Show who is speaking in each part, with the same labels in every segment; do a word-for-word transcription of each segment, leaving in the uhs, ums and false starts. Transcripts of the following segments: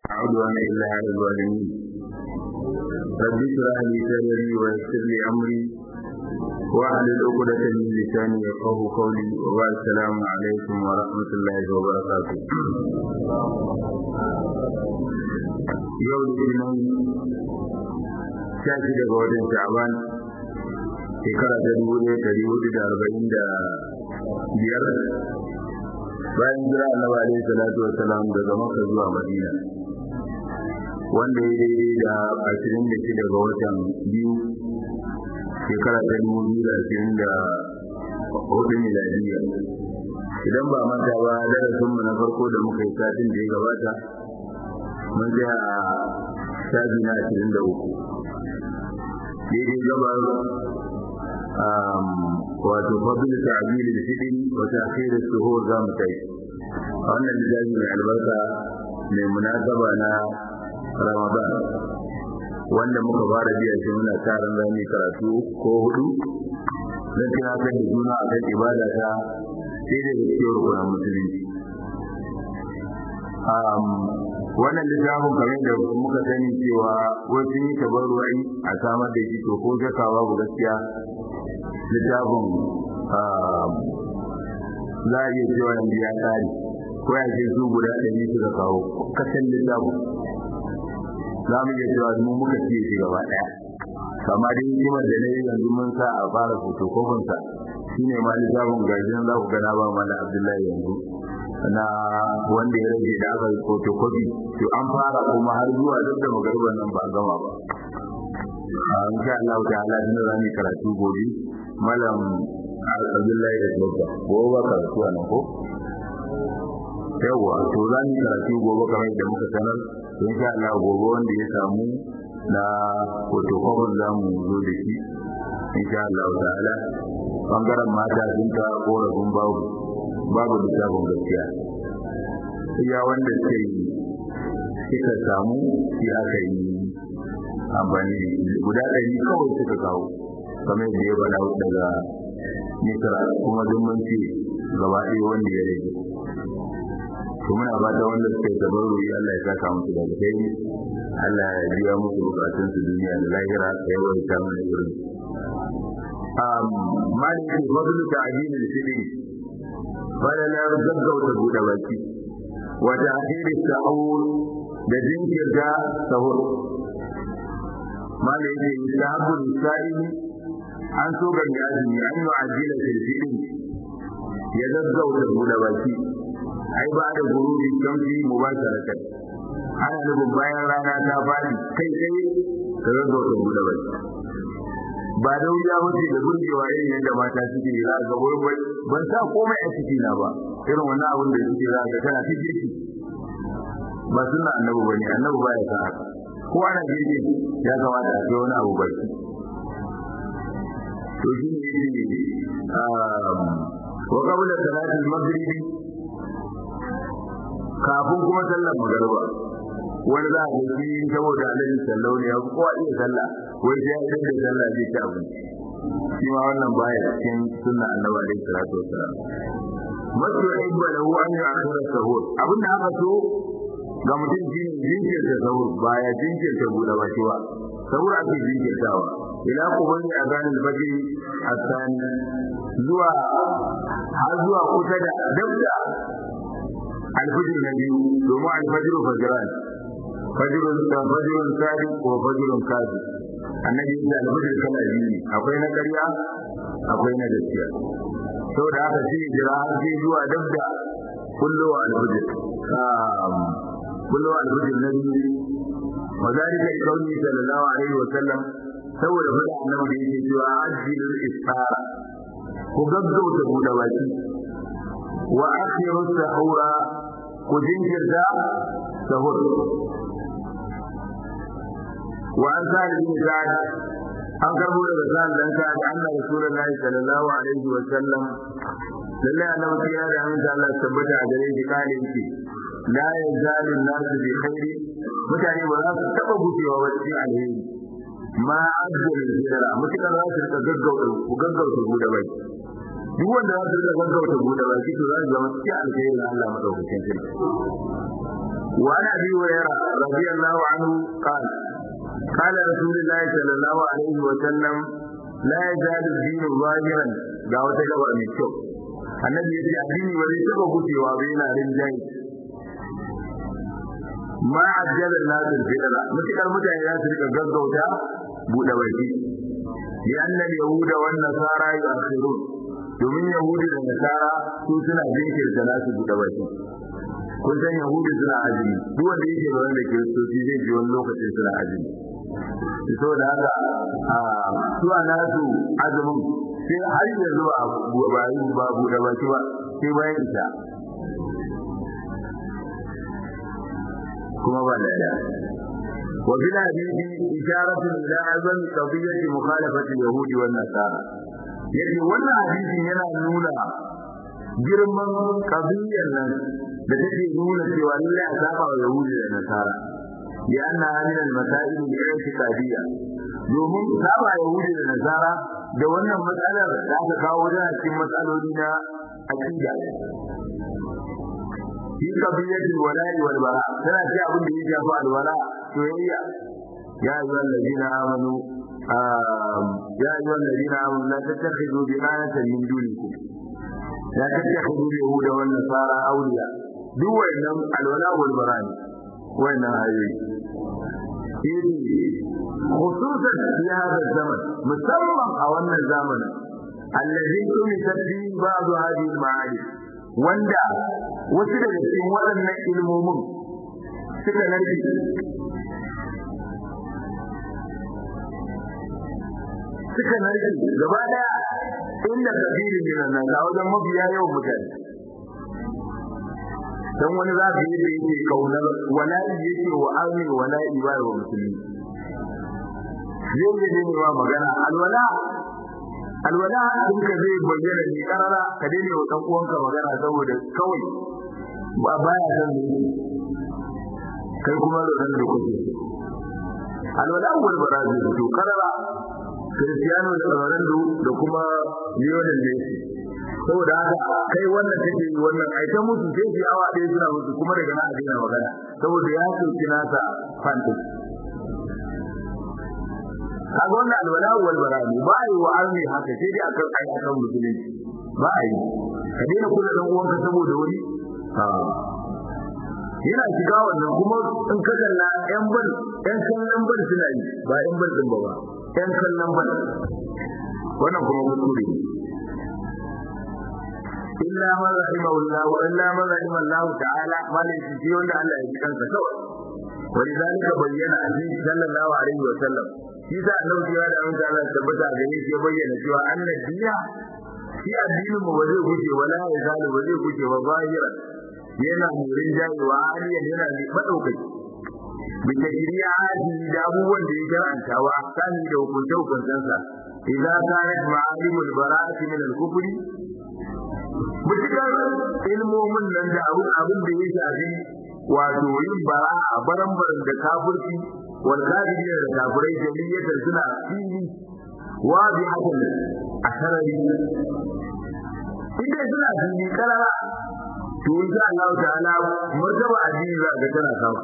Speaker 1: عدوان إلا على الظالمين. رب اشرح لي صدري ويسر لي أمري واحلل عقدة من لساني يفقهوا قولي. وبعد السلام عليكم ورحمة الله وبركاته. يوم الاثنين shafi daga wajen Sha'ban shekara ta dubu ɗaya ɗari hudu da arba'in da biyar bayan jira Annabi alaihi salatu wassalam daga Makka zuwa Madina, wanda ya daidai da ashirin da shida ga watan biyu shekara ta dubu biyu da ashirin da hudu miladiya. Idan ba manta ba, darasin mu na farko da muka yi satin da ya gabata mun tsaya a shafi na ashirin da uku daidai gabar wato fadil ta'bil al-fitr wa ta'khir as-suhur za mu kai wannan littafi mai albarka mai munasaba na Ramadan, wanda muka fara biya shi muna tarin rami karatu ko hudu na tunatar da juna a kan ibada ta sai da gaskiyar rukunan musulunci. Wannan littafin kamar da muka sani cewa wasu yi tabarru'i a samar da shi, to ko shakka babu gaskiya littafin za a iya cewa yanzu ya tsari ko ya ce su guda ɗari suka kawo kasan littafin, za mu iya cewa mu muka ciye shi gaba ɗaya. Kama dai hikimar da na yi yanzu mun sa a fara fotokofinsa shi ne ma littafin gajiyar za ku gana ba mana Abdullahi yanzu na wanda ya rage da aka yi photocopy, to an fara kuma har zuwa duk da magarban nan ba a gama ba. A insha Allah ta'ala din za mu karatu gobe, malam Abdullahi da Dokta gobe ba karatu a nan ko yawa, to za mu karatu gobe kamar da muka sanar. Insha Allah gobe wanda ya samu na photocopy za mu zo da shi insha Allah ta'ala. Bangaren mata sun ta korafin babu babu littafin gaskiya, iya wanda sai suka samu shi aka yi amfani guda ɗari kawai suka kawo kamar da ya faɗa daga Misra, kuma zumunci gaba ɗaya wanda ya rage. To muna fata wanda suka yi tabarru'i Allah ya saka musu da alheri, Allah ya biya musu bukatun su duniya da lahira, ya yawaita mana irin maliki fadlu ta'jil al-fitr bala na gaggauta buɗe baki wata akhiri sahur da jinkirta sahur. malai yake sahabul sa'ili an so ga azumi an yi ajila fil fitr ya gaggauta buɗe baki ai ba da gurubi kamfi mubasharatan, ana nufin bayan rana ta fadi kai kai ka gaggauta buɗe baki, ba da wuya wuce da burgewa irin yadda mata suke yi ga gurbin ban sa komai a ciki na ba, irin wannan abin da suke za ga tana cikin shi ba sunna annabi bane. Annabi baya sa haka, ko ana girki ya kamata a ga wani abu barki. to shi ne yake wa qabla salatil maghribi, kafin kuma sallar magriba wani za a ga shi saboda alaihi sallau ne ya kowa iya sallah, wai sai idan da sallah zai ci abinci, shi ma wannan baya cikin sunna annabi alaihi salatu wassalam. masu ibba lahu an ya'khura sahur, abin da aka so ga mutum shi ne jinkirta sahur, baya jinkirta buɗe baki ba. sahur ake jinkirtawa ila kubani a ganin fajr asani zuwa har zuwa kusa da dabda alfajr na biyu, domin alfajr fajran fajrun da fajrun sadiq ko fajrun kadhib. annabi ya alfajr kala biyu, akwai na ƙarya akwai na gaskiya. saboda haka sai jira har sai zuwa dabda kullu alfajr kullu alfajr na biyu. wazalika kauni sallallahu alaihi wa sallam, saboda fada annabi da yake cewa ajilul iftara, ku gaggauta buɗe baki, wa akhiru sahura, ku jinkirta sahur. wa an sa bin sa'ad, an karbo daga sa'ad dan sa'ad annabi rasulullahi sallallahu alaihi wa sallam, lalle annabi ya da aminta Allah tabbata a gare shi kale yake la yazalu an-nasu bi khairi, mutane ba za su taba gujewa ba cikin alheri ma ajjal jira, mutakar za su rika gaggauta ku gaggauta buɗe baki. duk wanda za su rika gaggauta buɗe baki to za su zama cikin alheri Allah madaukakin sarki. وعن ابي هريره رضي الله عنه قال قال رسول الله صلى الله عليه وسلم لا يزال الدين ظاهرا ga wata gaba mai kyau annabi ya ce addini ba zai taba gujewa ba yana rinjaye ma ajjala nasu fitara mutakar mutane za su rika gaggauta buɗe baki ya annal yahuda wan nasara yu'akhirun domin yahudi da nasara su suna jinkirta nasu buɗe baki kun san yahudi suna azumi duk wanda yake da wanda kiristoci zai ji wani lokacin suna azumi saboda haka su a nasu azumin sai har yanzu ba bayan ba buɗe baki ba sai bayan ita kuma ba da wa bil hadisi isharatun ila azami qadiyyati mukhalafati al-yahudi wan nasara yace wannan hadisin yana nuna girman qadiyyar nan da take nuna cewa lallai a saba wa yahudi da nasara ya anna min al-masail al-i'tiqadiyya domin saba yahudi da nasara da wannan matsalar da aka kawo da cikin matsaloli na aqida في قضية الولاء والبراء ترى في أبو اللي يجي أبو الولاء شوية يا أيها الذين آمنوا آه يا أيها الذين آمنوا لا تتخذوا بغاية من دونكم لا تتخذوا اليهود والنصارى أولياء دو إنهم الولاء والبراء وين هذه خصوصا في هذا الزمن مسمى أو أن الزمن الذي تمثل فيه بعض هذه المعارف wanda wasu daga cikin waɗannan ilmomin suka narke suka narke gaba daya inda kabirin ne nan ga wajen mabiya yawan mutane dan wani za ka yi da yake kaunar wala'i yake wa arni wala'i ba wa musulmi zai yi ne wa magana alwala alwala din ka zai bayyana ni karara ka daina wa dan uwanka magana saboda kawai ba baya san ni kai kuma da dan da kuke alwala wal barazi to karara Cristiano Ronaldo da kuma Lionel Messi saboda haka kai wannan take yi wannan ai ta musu sai ji awa ɗaya suna musu kuma daga nan a daina magana saboda ya soki nasa fanti kaga wannan alwala wal barazi ba yi wa arni haka sai dai akan ai akan musulunci ba yi ka daina kula dan uwanka saboda wani yana shiga wannan kuma in ka kalla yan ban yan kallon ban suna yi ba yan ban din ba ba yan kallon ban wannan kuma kuskure illa man rahimahullah wa illa man rahimahullah ta'ala malaki shi wanda Allah ya ji kansa kawai ولذلك بين النبي صلى الله عليه وسلم إذا لو جاء أن تعالى ثبت عليه يبين cewa أن الدين في الدين وجه وجه ولا يزال وجه وجه وظاهرا yana murin jayewa haliyan yana ne madaukai bisa shiriya hadi da abubuwan da ya karanta wa asani da hukunce hukuncensa idan kanat ma'alimul bara'ati min al-kufri mutakar ilmomin nan da abun abin da ya shafi wato yin bara'a baran-baran da kafirci wal kafiri da kafirai jami'atan suna fili wa bi hakan asarari idan suna fili karara to insha Allah ta'ala martaba addini za ga tana sama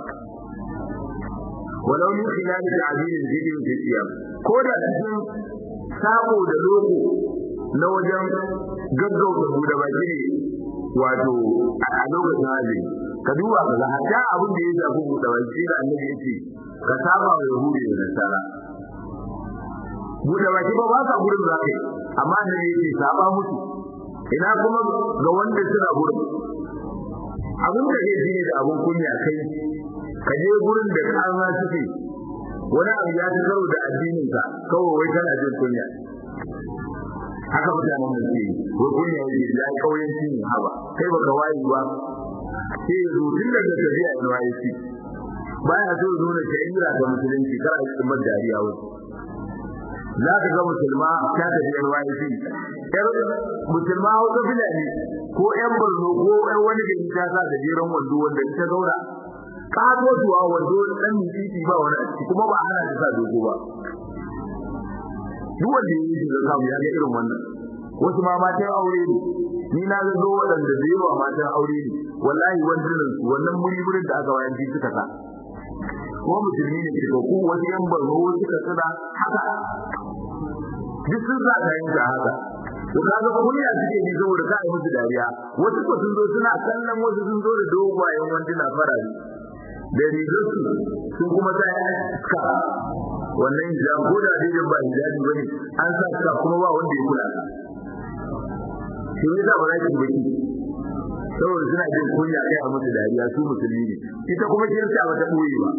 Speaker 1: walau min khilal ta'dil al-video fi siyam ko da cikin sabo da loko na wajen gaggauta buɗe baki ne wato a lokacin hajji ka duba ka ga hatta abin da ya shafi buɗe baki da annabi yake ka saba wa yahudi da nasara buɗe baki ba ba sa gurin zakai amma annabi yake saba musu ina kuma ga wanda suna gurin abin da yake ne da abun kunya kai ka je gurin da kana suke wani abu ya ci karo da addinin ka kawai wai kana jin kunya haka mutanen da ke ko kunya yake da kauyanci ne haba kai baka wayi ba sai rudin da ga tafiya in wayi shi baya so nuna shari'a da musulunci kar a cikin madariya wai za ka ga musulma ta tafiya in wayi shi yar musulma hausa filani ko yan Borno ko yan wani da ta sa da jiran wando wanda ita zaura ka zo zuwa wando dan miji ba wani kuma ba ana ta sa dogo ba duk wanda yake da samu ya ga irin wannan wasu ma ma ta aure ne ni na ga zo waɗanda da yawa matan aure ne wallahi wannan wannan muri-murin da aka wayar ji suka sa ko musulmi ne ke ko wani yan barno suka tsada haka duk sun sa kayan da haka to kaga kunya suke ji saboda ka yi musu dariya wasu ko sun zo suna kallon wasu sun zo da dogayen wanduna farare da rigarsu sun kuma sa iska wannan hijab ko da dai ba hijabi bane an sa iska kuma ba wanda ya kula shi ne da ba za ki baki saboda suna jin kunya kai a musu dariya su musulmi ne ita kuma kirista ba ta boye ba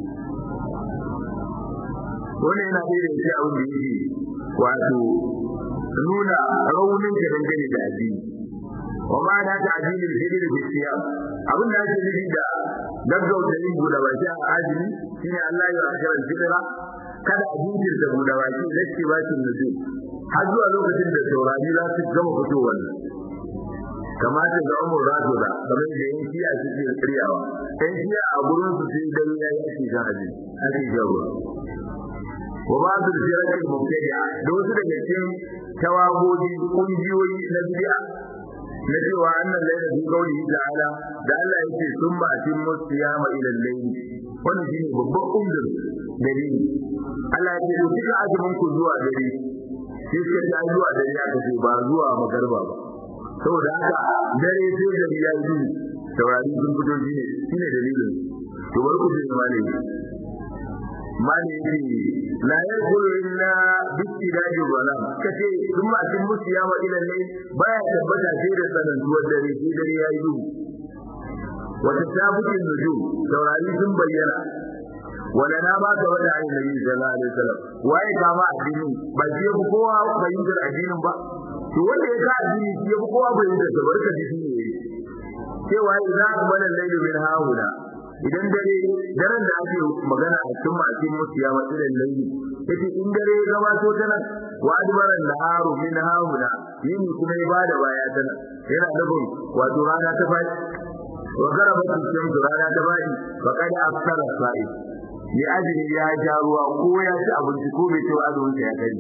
Speaker 1: wannan yana da yake abin da yake wato nuna raunin ka dangane da addini wa ma da ta addini da hidin da siyam abin da ake nufi da gaggauta yin buɗe baki a azumi shine Allah ya akira fitra kada a jinkir da buɗe baki lacce bakin nuzu har zuwa lokacin da saurari za su gama fitowar kamata ga umar rajuda kamar da yin shi'a suke kiryawa ɗan shi'a a gurin su sai dare ya yi ake jan azumi ake jan ruwa wa ba su shirakin mubtadi'a da wasu daga cikin tawagoji kungiyoyi na bid'a na cewa annan laila bi qawli ta'ala da Allah yake summa atimmu siyama ila al-layl wannan shine babban umdur dalili Allah yake to kika azumin ku zuwa dare sai ka ta zuwa dare aka ce ba zuwa magarba ba saboda haka dare sai da ya yi taurari sun fito shine shine dalilin to bar ku ji malami mali la yakulu illa bittidai wala kace kuma a cikin musiya wa ila ne baya tabbata sai da sanan duwar dare sai dare yayi duhu wata tabutin nujum saurari sun bayyana wala na ba ka wada ayi nabi sallallahu alaihi wasallam waye ka ma addinin ba sai ku kowa fahimtar addinin ba to wanda ya ka addini shi ya kowa fahimtar da barka da shi ne cewa idan bana lailu min haula idan dare daren da ake magana a cikin masu musiya wa irin laili yace in dare ya gabato ta nan wa adbaran naharu min hauna yini kuma ya bada baya ta nan yana nufin wato rana ta fadi wa garabat cikin rana ta fadi wa kada afsara sa'i ya ajiri ya ja ruwa ko ya ci abinci ko bai ci azumin ya kari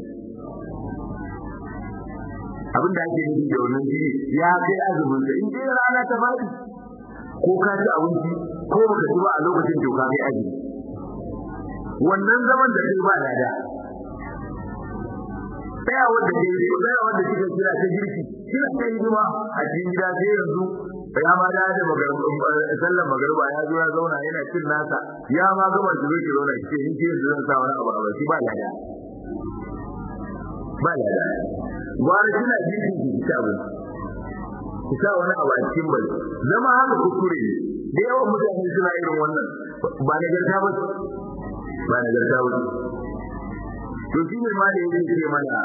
Speaker 1: abinda ake nufi da wannan jini ya kai azumin sa in dai rana ta fadi ko ka ci abinci ko baka ci ba a lokacin da ka kai aji wannan zaman da kai ba lada tsaya wanda kai tsaya wanda kika kira ta girki kira ta yi ma a cikin gida sai yanzu ya ma da da magarba sallan magarba ya zo ya zauna yana cin nasa ya ma gama shi zai zauna shi in ce yanzu zan sa wani abu a baki ba lada ba lada wani kina girki ki ci abinci ki sa wani abu a cikin bai zama haka kuskure ne da yawan mutane suna irin wannan ba da garta ba ba da garta ba to shi ne ma da yake ce mana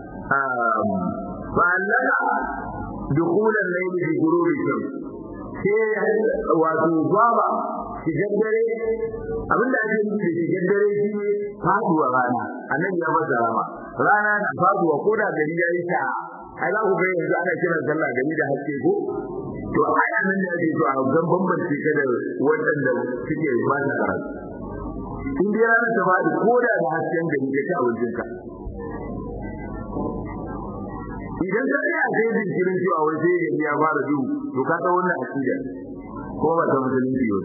Speaker 1: ba allaka dukulan layli bi ghurubi shams sai wato baba shigar dare abinda ake nufi da shigar dare shi ne faduwa rana annabi ya masa rama rana na faduwa ko da gari ya yi ta ai za ku ga yanzu ana kiran sallah gari da haske ko to ai anan da ake so a gan bambance ka da waɗanda suke ba da karatu in dai ranar ta fadi ko da da hasken gari ka ci abincinka idan ka tsaya a sai jinkirin cewa wai sai gari ya fara duhu to ka ta wannan akida ko ba ta musulunci yau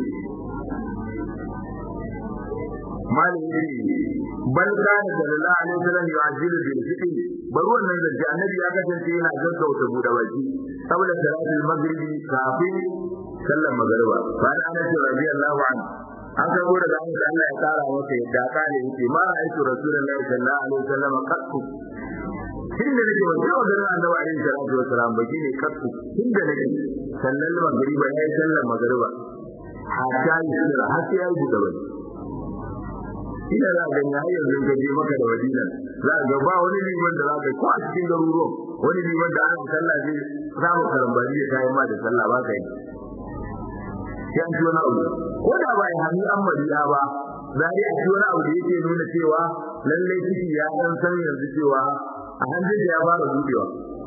Speaker 1: malin yi bal kana sallallahu alaihi wasallam yu'ajjilu bil fitr bar wannan da annabi ya kasance yana gaggauta buɗe baki saboda salatul maghribi kafin sallar magriba bayan annabi radiyallahu anhu an karbo daga Allah Allah ya tsara masa yadda kale yake ma aitu rasulullahi sallallahu alaihi wasallam qattu tunda nake wannan maganar annabi alaihi salatu wasallam baki ne qattu tunda nake sallar magriba yayin sallar magriba hatta yi har sai ya buɗe baki ina za ga ya yanzu ga je maka da Madina za ga ba wani liman da za ka ko a cikin garuruwan wani liman da ana sallah zai samu karambari ya kai ma da sallah ba kai sai an ci wani abu ko da ba ya hannu an mariya ba za a ci wani abu da yake nuna cewa lallai ciki ya san san yanzu cewa a hannun ya fara budewa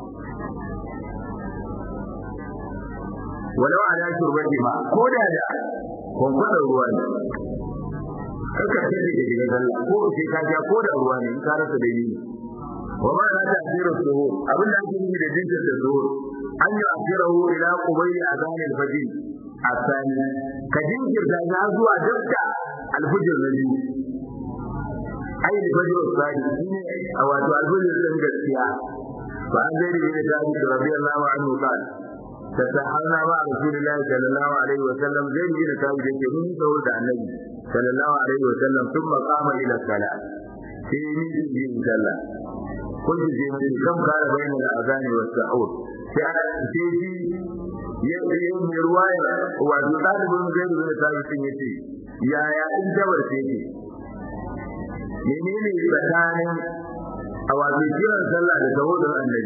Speaker 1: walau ala shurbati ma ko da da kwankwadar ruwa ne kaka ce da gidan Allah ko sai ka ja ko da ruwa ne in ka rasa da yini wa ma la ta'thiru suhur abin da ake nufi da jinjin da suhur an yi akirahu ila qubayl azan al-fajr الثاني كجين كرتا زوا دبتا الفجر الذي أي الفجر الثاني أو الفجر الثاني فعن ذلك بن ثابت رضي الله عنه قال تسحرنا مع رسول الله صلى الله عليه وسلم زيد بن ثابت يقول سهود عن النبي صلى الله عليه وسلم ثم قام إلى الصلاة في مثل دين صلى قلت زيد كم كان بين الأذان والسحور في yin ruwaya wato dalibin zai da sai sun yace yaya in jabar ce ce menene tsakanin awazi kiran sallah da tawhidul annabi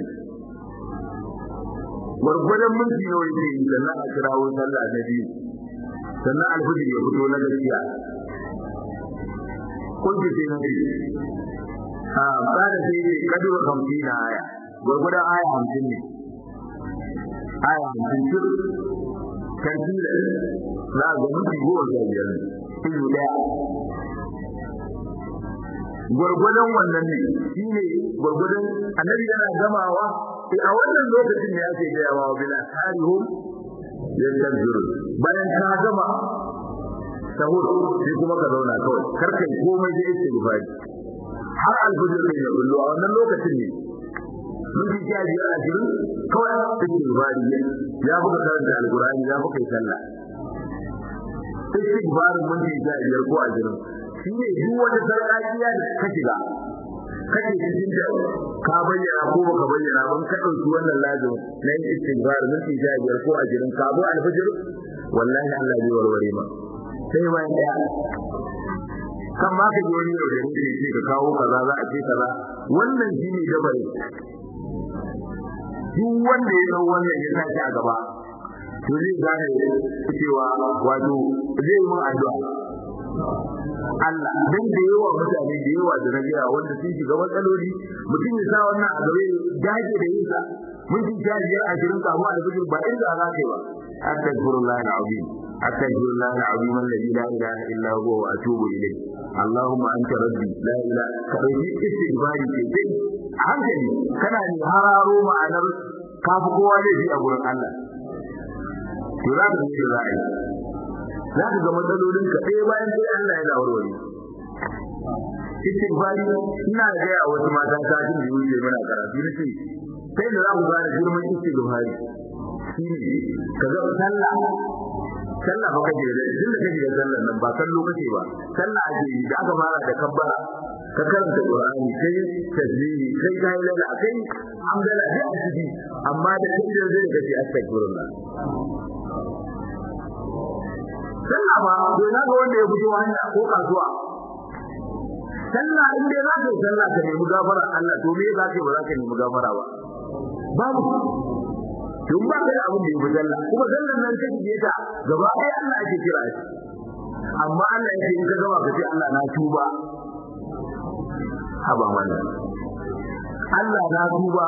Speaker 1: gurgurdan minti nawa yake yi sannan a kirawo sallah na biyu sannan alfujir ya fito na gaskiya kun ji sai nabi ha ba da sai kadu hamsin aya gurgurdan aya hamsin ne aya hamsin karfi da za a gani ki goma sha biyar ilu daya gwargwadon wannan ne shi ne gwargwadon annabi yana gamawa a wannan lokacin ne ake gayawa wa bila tarihum yanzuru bayan ka gama sahur sai kuma ka zauna kawai karka komai da yake gufari har alfujir ne ya kullu a wannan lokacin ne mun ji ya ji a jirin kawai take gufari ya buga karanta alqur'ani ya buga sallah istighfarin mun ji ya biyar ko a jirin shi ne duk wata sarƙaƙiya da ka shiga kake cikin da ka bayyana ko baka bayyana ban ka dauki wannan lazim na yin istighfar mun ji ya biyar ko a jirin ka bu alfajir wallahi Allah zai warware ma sai ma ya kan ma ka goni da yake ce ka kawo kaza za a ce kaza wannan shi ne gabare duk wanda ya dau wannan ya sa shi a gaba to zai gane cewa wato zai yi mun addu'a Allah dan da yawa mutane da yawa da nabiya wanda sun shiga matsaloli mutum ya sa wannan a gabe dage da yin sa mun ji jajiyar a jirin kamu a cikin ba inda za ka yi ba astaghfirullah alazim astaghfirullah alazim alladhi la ilaha illa huwa wa atubu ilayh allahumma anta rabbi la ilaha ka dauki istighfari ke dai a hankali kana ne hararo ma'anar kafi kowa ne ji a gurin Allah to za ka yi da za za ka ga matsalolin ka ɗaya bayan sai Allah ya warware istighfari ina ga ya wasu mata ta jin da yake mana karatu nace sai da za ku gane girman istighfari shine kaga sallah sallah ba kaje da inda kaje da sallah nan ba kallo kace ba sallah ake yi da aka fara da kabbara ka karanta Qur'ani kai tasbihi kai kai lalla kai hamdala da asiri amma da kai da zai kace astaghfirullah sallah ba dole ga wanda ya fito hanya ko kasuwa sallah in dai za ka sallah ka nemi gafara Allah to me za ka ba za ka nemi gafara ba babu tun ba kai abin da ya fi sallah kuma sallan nan ta kike ta gaba ɗaya Allah ake kira shi amma Allah yake in ka gaba ka ce Allah na tuba haba mana Allah na tuba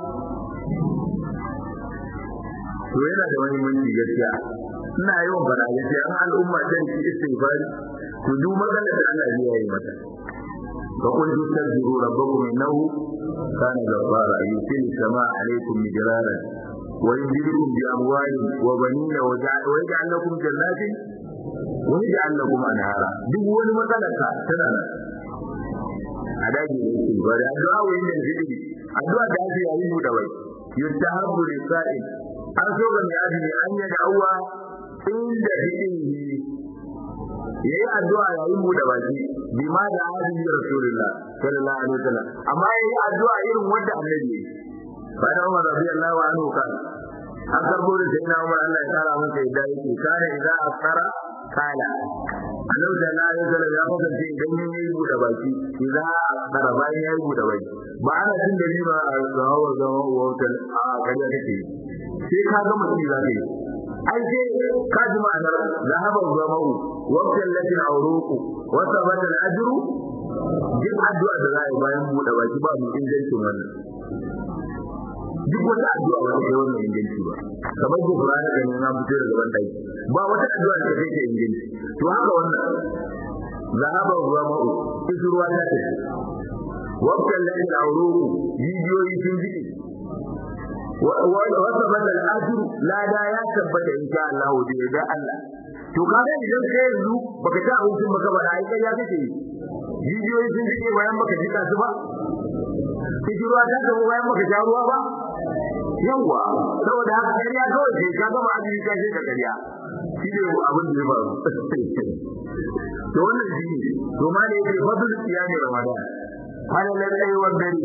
Speaker 1: to yana da muhimmanci gaskiya ina yawan fara yace an al'umma ta yi istighfari to duk maganar da Allah ya yi mata wa qul tastaghfiru rabbakum innahu kana ghaffara yusil samaa alaykum mijraran wa yumdidukum bi amwalin wa banina wa yaj'al lakum jannatin wa yaj'al lakum anhara duk wani matsalar ka tana nan adaji ne istighfari addu'a wayin da zikiri addu'a da ake yi mu da wai yustahabbu lisa'i an so ga mai azumi an yi da'awa inda hidihi yayi addu'a yayin bude baki bima da azumi rasulullah sallallahu alaihi wasallam amma yayi addu'a irin wanda annabi yayi bada Umar radiyallahu anhu kan an karbo da sayyidina Umar Allah ya kara masa yadda yake kana idza asara kala annabi sallallahu alaihi wasallam ya kasance idan yayi bude baki idza asara bayan yayi bude baki ba ana jin da riba a zawo zawo wutar a kaje take sai ka ga mutum za ka yi ai sai ka ji ma'anar zahaban zama'u waqtan lati auruku wa sabata al-ajru duk addu'a da za a yi bayan buɗe baki ba mu ingancin wannan duk wata addu'a ba ta wannan inganci ba kamar ko Qur'ani da ne na fito daga ban dai ba wata addu'a da take inganci to haka wannan zahaban zama'u isruwa ta ce waqtan lati auruku bidiyoyi sun jiki wata badal ajru lada ya tabbata insha Allah da da Allah to kaga idan kai yanzu baka ta abincin baka ba ai kai ya kake bidiyoyi sun dake bayan baka jika su ba ruwa ta ga bayan baka ja ruwa ba yawa saboda haka kariya kawai sai ka gama azumi ka je ka kariya shi ne abin da ya faru to wannan shi ne to ma ne yake fadl siyami ramadan halalan ayyuwar dare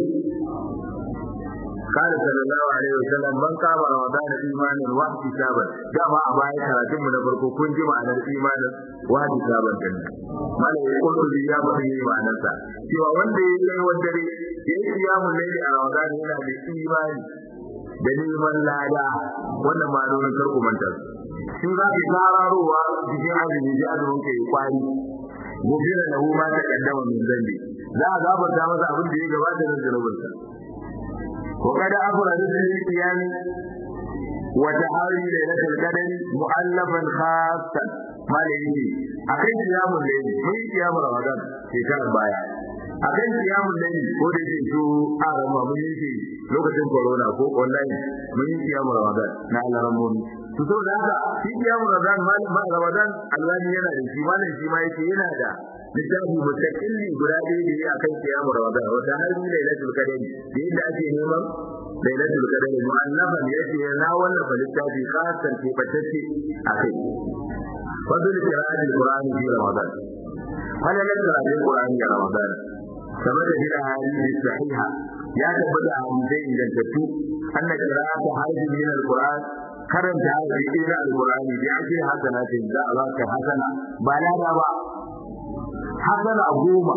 Speaker 1: قال صلى الله عليه وسلم من قام رمضان ايمانا واحتسابا دama a baya karatun mu na farko kun ji ma'anar imanin wahtisaban din malai kullu ya ba yi ma'anar sa cewa wanda ya yi wanda ya yi kiyamun laili a ramadan yana da imani da neman lada wannan ma'anonin karku manta shi za ki tararowa cikin azumi da azumin kai kwari gobe da lahu ma ta kaddama min zambi za a gafarta masa abin da ya gabata da zunubinsa وقد أفرد بالقيام وتحاول ليلة القدر مؤلفا خاصا ما ليه أكن قيام الليل من قيام رمضان في كان بايع أكن قيام الليل ko da yake su a rama mun yi lokacin corona ko online mun yi qiyam ramadan na alamun to to da haka shi qiyam ramadan malam ba ramadan Allah yana da shi malam shi ma yake yana da littafi mustaqilli guda ɗaya da ya akan kiyamu ramadan wata har ni lailatul qadr da yadda ake neman lailatul qadr mu'allafan yace na wannan littafi khasan ke batacce akai fadl qira'at al-qur'ani fi ramadan hal la qira'at al-qur'ani fi ramadan sabata bi ahadith sahiha ya tabbata a hadisi ingantattu anna qira'at hadith min al-qur'an karanta hadisi na al-qur'ani bi ajri hasanatin za a baka hasana ba lada ba hasana goma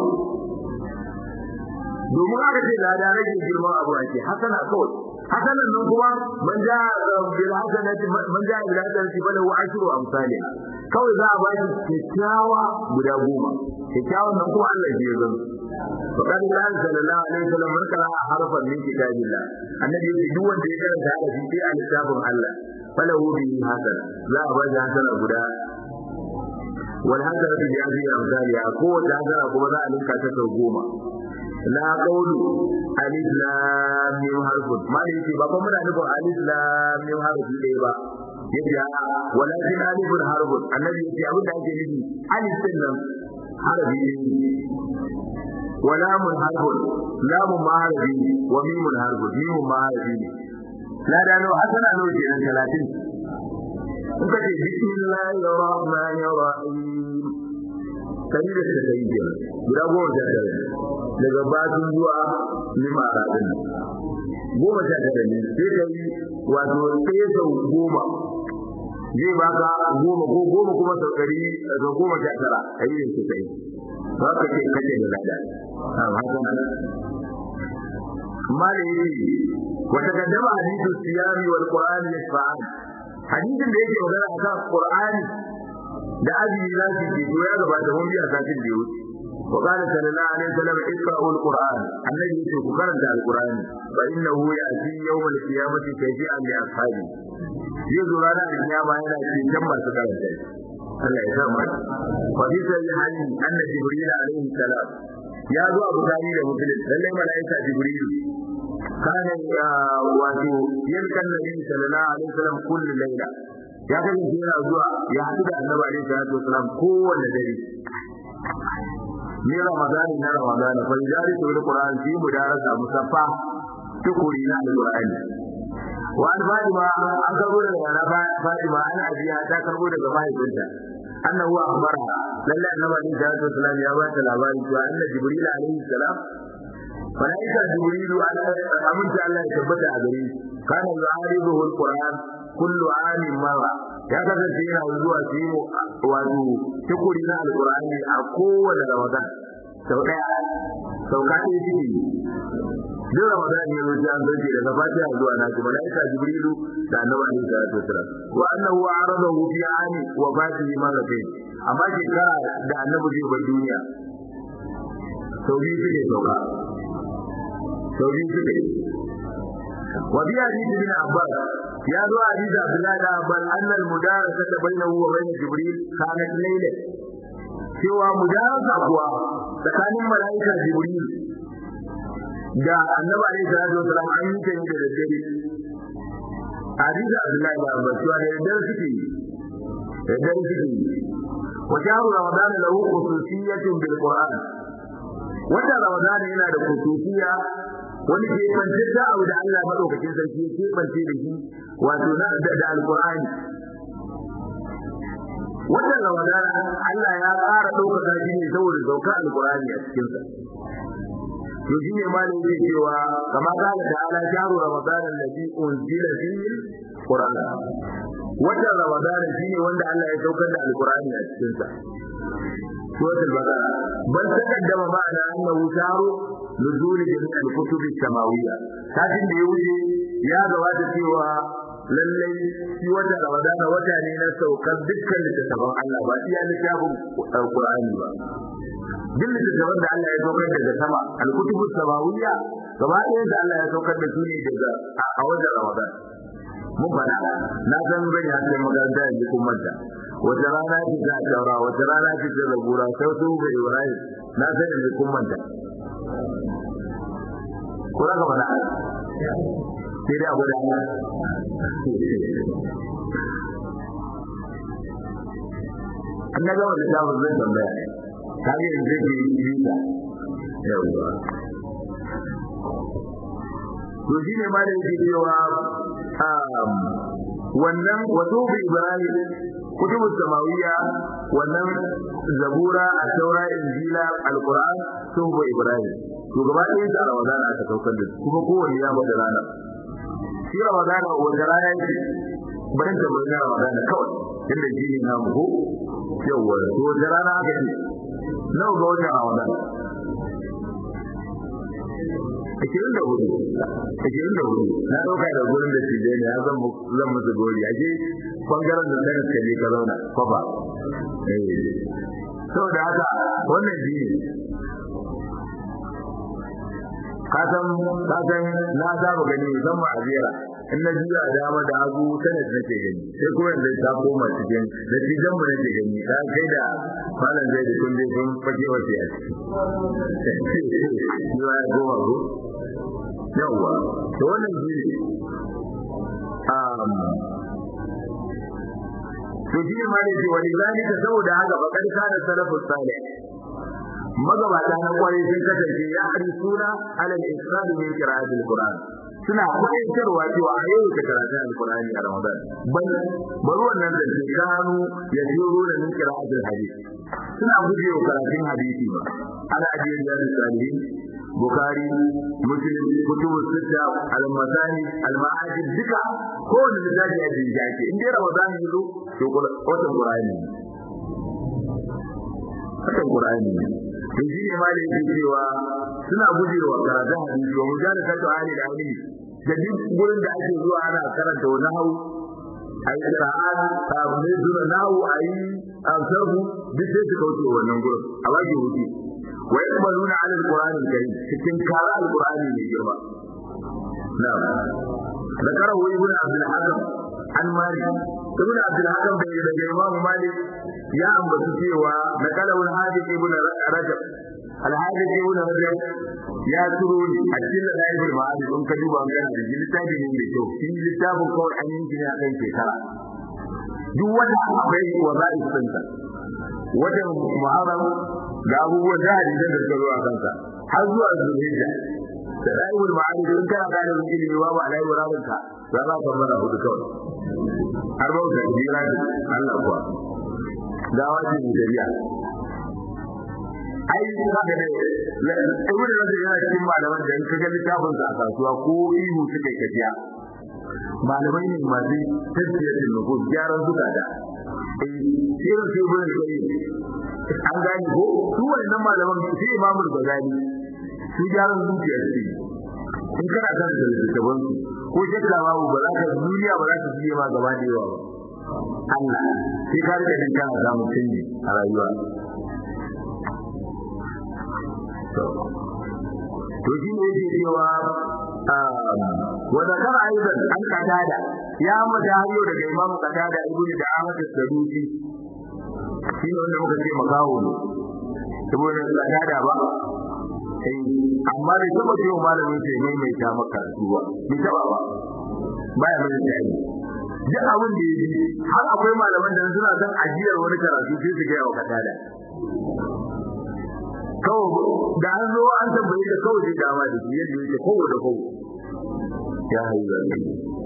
Speaker 1: domin aka ce lada rage girman abu ake hasana kawai hasanan nan kuma man ja bil hasanati man ja bil hasanati bala wa ashru amsalha kawai za a ba shi kyakkyawa guda goma kyakkyawan nan kuma Allah ya zan to kan Allah sallallahu alaihi wasallam man kana harfan min kitabillah annabi ya duk wanda ya karanta harafi sai a littafin Allah falahu bi hasana za a ba shi hasana guda والهدر بهذه الأمثالها قوة هذا كما ذا ألف كاتة الغومة لا قول ألف لام ميم حرف ما يجي بابا من ألف ألف لام ميم حرف ليبا يجي ولكن ألف حرف النبي يجي أبو داك يجي ألف سلم حرف ولام حرف لام ما حرف وميم حرف ميم ما حرف لا دانو حسن أنو جينا ثلاثين kuka ce bismillahir rahmanir rahim kai da kai ke guda goma da dare daga batun zuwa limara din goma da dare ne sai kai wato sai sau goma zai baka goma ko goma kuma sau ɗari da goma da tara kai ne ke kai ba ka ce kace da lada ha haka mali wata kaddama hadithu siyami wal qur'ani yasfa'an hadisin da yake magana akan Qur'ani da azumi za su ce ya gabata mun biya sakin da yau wa qala sallallahu alaihi wasallam iqra'u al-Qur'an annabi yace ku karanta al-Qur'ani fa innahu ya'ti yawm al-qiyamati kayfi'an li ashabi yazo ranar kiyama yana cikin masu karanta Allah ya samu wa bi sahihi anna jibril alaihi salam ya zo abu dani da muslim lalle malaika jibril kana wato yankan nabi sallallahu alaihi wasallam kullu layla ya kace yana zuwa ya hadu da annabi alaihi salatu wasallam kowanne dare ni ramadan na ramadan fa jari to alquran fi mudarasa musaffa tukuri na alqurani wa al-fatima an karbo daga fatima ana ajiya ta karbo daga mahaifinta annahu akhbara lalle annabi alaihi salatu wasallam ya ba ta labari cewa annabi jibril alaihi salam malaika jibrilu aminta Allah ya tabbata a gare kana yu'aribuhu alquran kullu amin marra ya kasance yana zuwa shi wato tukuri na alqurani a kowane ramadan sau daya sau ka ce shi duk ramadan ne zo an zoje daga fatiha zuwa na ji malaika jibrilu da annabi alaihi salatu wasallam wa annahu aradahu fi ani wa fatihi marratayn amma shekara da annabi zai bar duniya sau biyu suke sauka sau biyu suke wa bi hadith ibn abbas ya zo hadith abdullah da abbas anna al mudarasa bainahu wa bain jibril kanat layla cewa mudarasa kuwa tsakanin malaika jibril da annabi alaihi salatu wasallam an yi ta da dare hadisi Abdullahi ibn Abbas cewa da yadda suke da yadda suke wa shahru ramadan lahu khususiyyatun bil qur'an wata ramadan yana da khususiyya wani ke kwance da abu da Allah madaukakin sarki ke kwance da shi wato na da alqur'ani wata ramadan Allah ya ƙara ɗaukaka shi ne saboda saukar alqur'ani a cikin sa to shi ne ma ne yake cewa kamar kala ta'ala shahru ramadan alladhi unzila fihi alquran wata ramadan shine wanda Allah ya saukar da alqur'ani a cikin sa suratul baqara bal taqaddama ma'ana annahu shahru nuzul jami' al-kutub as-samawiyya kafin da ya wuce ya gabata cewa lallai shi wata ramadan wata ne na saukar dukkan littattafan Allah ba iya littafin alqur'ani ba duk littattafan da Allah ya saukar daga sama al-kutubu samawiyya gaba ɗaya da Allah ya saukar da su ne daga a wajen Ramadan mun fara na san zan yi hakan makaranta yanzu kun manta wata rana ce za a taura wata rana ce ta zabura sai su ga Ibrahim na san yanzu kun manta ko za ka faɗa sai dai abu da Allah an na gama da damar zai tambaya kage in je ki yi ta yawa to shine ma da yake cewa wannan wato bi Ibrahim kutubu samawiyya wannan zabura a taura injila alquran sun bi Ibrahim to gaba ɗaya da Ramadan aka saukar da kuma kowanne ya bada rana shi Ramadan wanda rana yake bayan da bayan Ramadan kawai inda shi ne namu ko yawa to da rana aka ce nawa ga watan Ramadan ashirin da hudu ashirin da hudu na dauka da gurin da tije ne zan zan musu gori aje bangaren da sai ka je ka zauna kofa eh saboda haka wannan ji ka san ka san na saba gani zan ma azira in na jiya dama da hagu sanar nake gani sai kuma yanzu ta koma cikin da tijan mu nake gani ka kai da malam zai da kun dai kun fage wace a ciki ni ya goma ko yawa to wannan ji um to ji ma ne wani zalika saboda haka bakar kana salafus salih magabata na kwarai sun kasance ya arisuna alal islam min qira'atil qur'an suna kwaitarwa cewa a yau ka karanta alqur'ani a Ramadan ban bari wannan da ke kanu ya jiro da min qira'atil hadith suna gujewa karatun hadisi ba ala ajiyar da salihin bukhari muslim kutubu sita al-masani al-ma'ajib duka ko da littafi ya jinja ke in dai Ramadan ya zo to wata qur'ani wata qur'ani to shi ne malai yake cewa suna gujewa karatun hadisi wa mujalla ta ta'ali da ilimi da duk gurin da ake zuwa ana karanta wannan hau ai qira'at tabne zuwa nahu ai amsahu duk sai su kauce wannan gurin a waje wuce wa yaqbaluna 'ala al-qur'an al-karim cikin kara al-qur'ani ne girma na'am ذكره ابن عبد الحكم عن مالك ابن عبد الحكم daga Imam Malik ya ambaci cewa nakalahu al-hadith ibn Rajab al-hadith ibn Rajab ya turo ni a cikin laifin ma'adi don ka duba magana da littafi ne mai kyau shi littafin kawai an yi ne a kan shekara duk wanda akwai waza'if ɗinsa wajen muharram da abubuwan da hadisan da suka zo a kansa har zuwa zulhijja da laifin ma'adi don kana gane wani ilimi babu alai wuraren ka za ka fara hudu kawai har ba ka jira Allah kuwa da wajen shari'a ai ka ga ne ibnu rajab yana cikin malaman da in ka ga littafin sa a kasuwa ko ihu suke kafiya malamai ne masu tafsir da nuku gyaran suka da eh sai su bin sai an gani ko su wannan malaman su imamul Ghazali su gyaran zuciya ce in kana kan da littafin su ko shakka babu ba za ka duniya ba za ta biye ma gaba da yawa ba Allah sai ka rike din kana samun canji a rayuwa to shi ne yake cewa wa zakar aidan an qatada ya mata hayo daga imamu qatada ibnu da Ahmad as-Sadusi shi ne wanda muka ce makawo ne saboda qatada ba eh amma da kuma cewa malamin sai mai mai ta maka duwa bi taba ba baya mai tsari duk abin da yake har akwai malaman da suna son ajiyar wani karatu sai su ga yawa katada kawai da an zo an tambaye da kawai sai dama da shi yadda yake kowa da kowa ya hayu da shi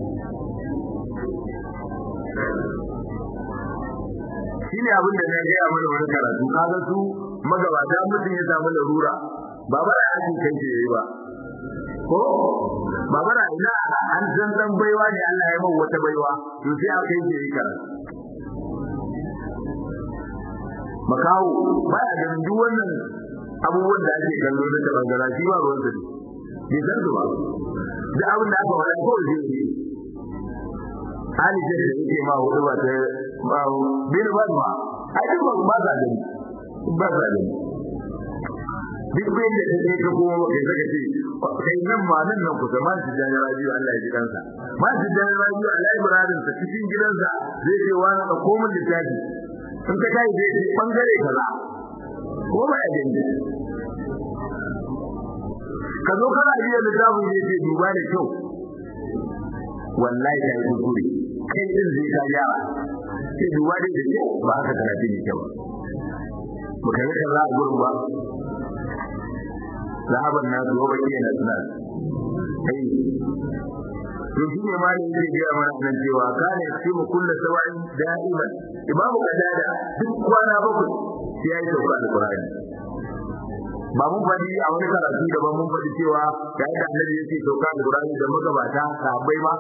Speaker 1: shine abin da na ga ya mana wani karatu kaga su magabata mutum ya samu larura ba ba da yake kai ce yayi ba ko ba ba da ina an san dan baiwa ne Allah ya mawa wata baiwa to sai a kai ce yayi karatu makawo baya ganin duk wannan abubuwan da ake kallo da bangara shi ba ruwan sani bai san su ba da abin da aka wada ko shi ne hali da yake ma hudu ba ta ba bin ba ma ai duk ba za gani ba za gani duk bai da take ka kuma kai saka ce kai nan ma nan nan ku zama shi da rabiu Allah ya ji kansa ma shi da rabiu Allah ibrahim ta cikin gidansa zai ce wani da komai da tafi in ka kai zai bangare kaza ko ba ya gani ka zo kana iya littafin da yake duba da kyau wallahi kai kuskure kai din zai ka yara sai duba da kyau ba haka karatu ne kyau ba kai ka za a gurin ba zahaban na zuwa ba ke na suna ai to shi ne malin zai gaya mana nan cewa kana yace mu kullu sawa'in da'iman imamu kadada duk kwana bakwai sai ya yi sauka da Qur'ani ba mun faɗi a wani karatu da ba mun faɗi cewa da yadda annabi yake sauka da Qur'ani da magabata sahabbai ma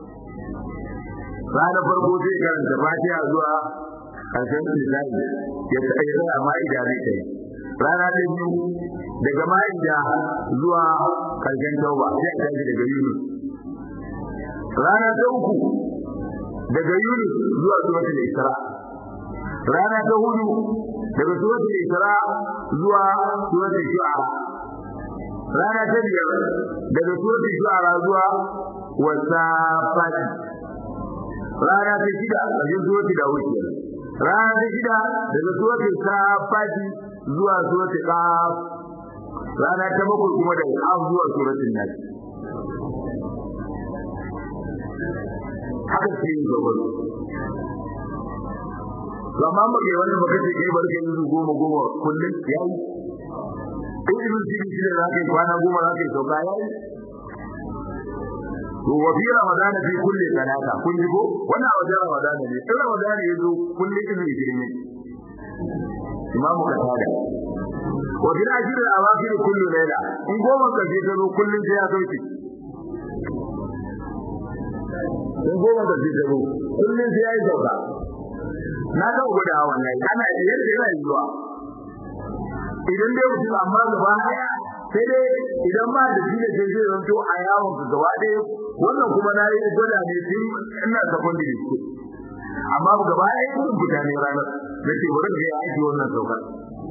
Speaker 1: ranar farko sai karanta Fatiha zuwa karshen Nisa'i ya tsaye da Ma'ida ne kai rana ta biyu daga Ma'ida zuwa karshen Tauba sai ta ji daga Yunus rana ta uku daga Yunus zuwa suratul Isra rana ta hudu daga suratul Isra zuwa suratul Shu'ara rana ta biyar daga suratul Shu'ara zuwa Wasafat rana ta shida daga suratul Dawud rana ta shida daga suratul Safat zuwa suratul Qaf rana ta bakwai kuma daga Qaf zuwa suratul Nas haka ce gaba amma ba kai wanda baka ce kai barke yanzu goma goma kullun yayi in ibn sibi shi da kai kwana goma zaka yi sauka yayi to wa fi ramadan fi kulli salata kun ji ko wannan wajen ramadan ne in ramadan yazo kulli ibn sibi imamu katada wa fi ajri al-awaqir kullu layla in goma ka je zo kullun sai ya sauke in goma ka je zo kullun sai ya yi sauka na ga guda wannan ana yadda yana yiwa idan dai mutum amma gaba daya sai dai idan ba da shi da zai zanto a yawon ka gaba daya wannan kuma na yi gwada ne tun ina secondary school amma gaba daya kun fita ne ranar nace bari ga aiki wannan saukar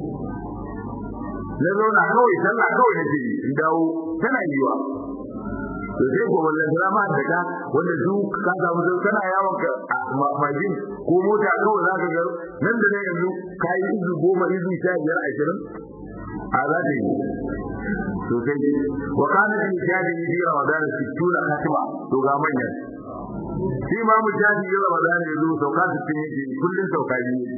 Speaker 1: na zauna kawai sallah kawai nace in dawo tana yiwa to sai ko wannan drama da ka wanda su ka samu sai kana yawon ka majin ko mota kawai zaka ga nan da nan yanzu kai izu goma izu sha biyar ashirin a za ta yi to sai wa kana fi jadi bi ramadan sittuna khatma to ga manyan shi ma mu jadi bi ramadan yazo sauka sittin yake kullun sauka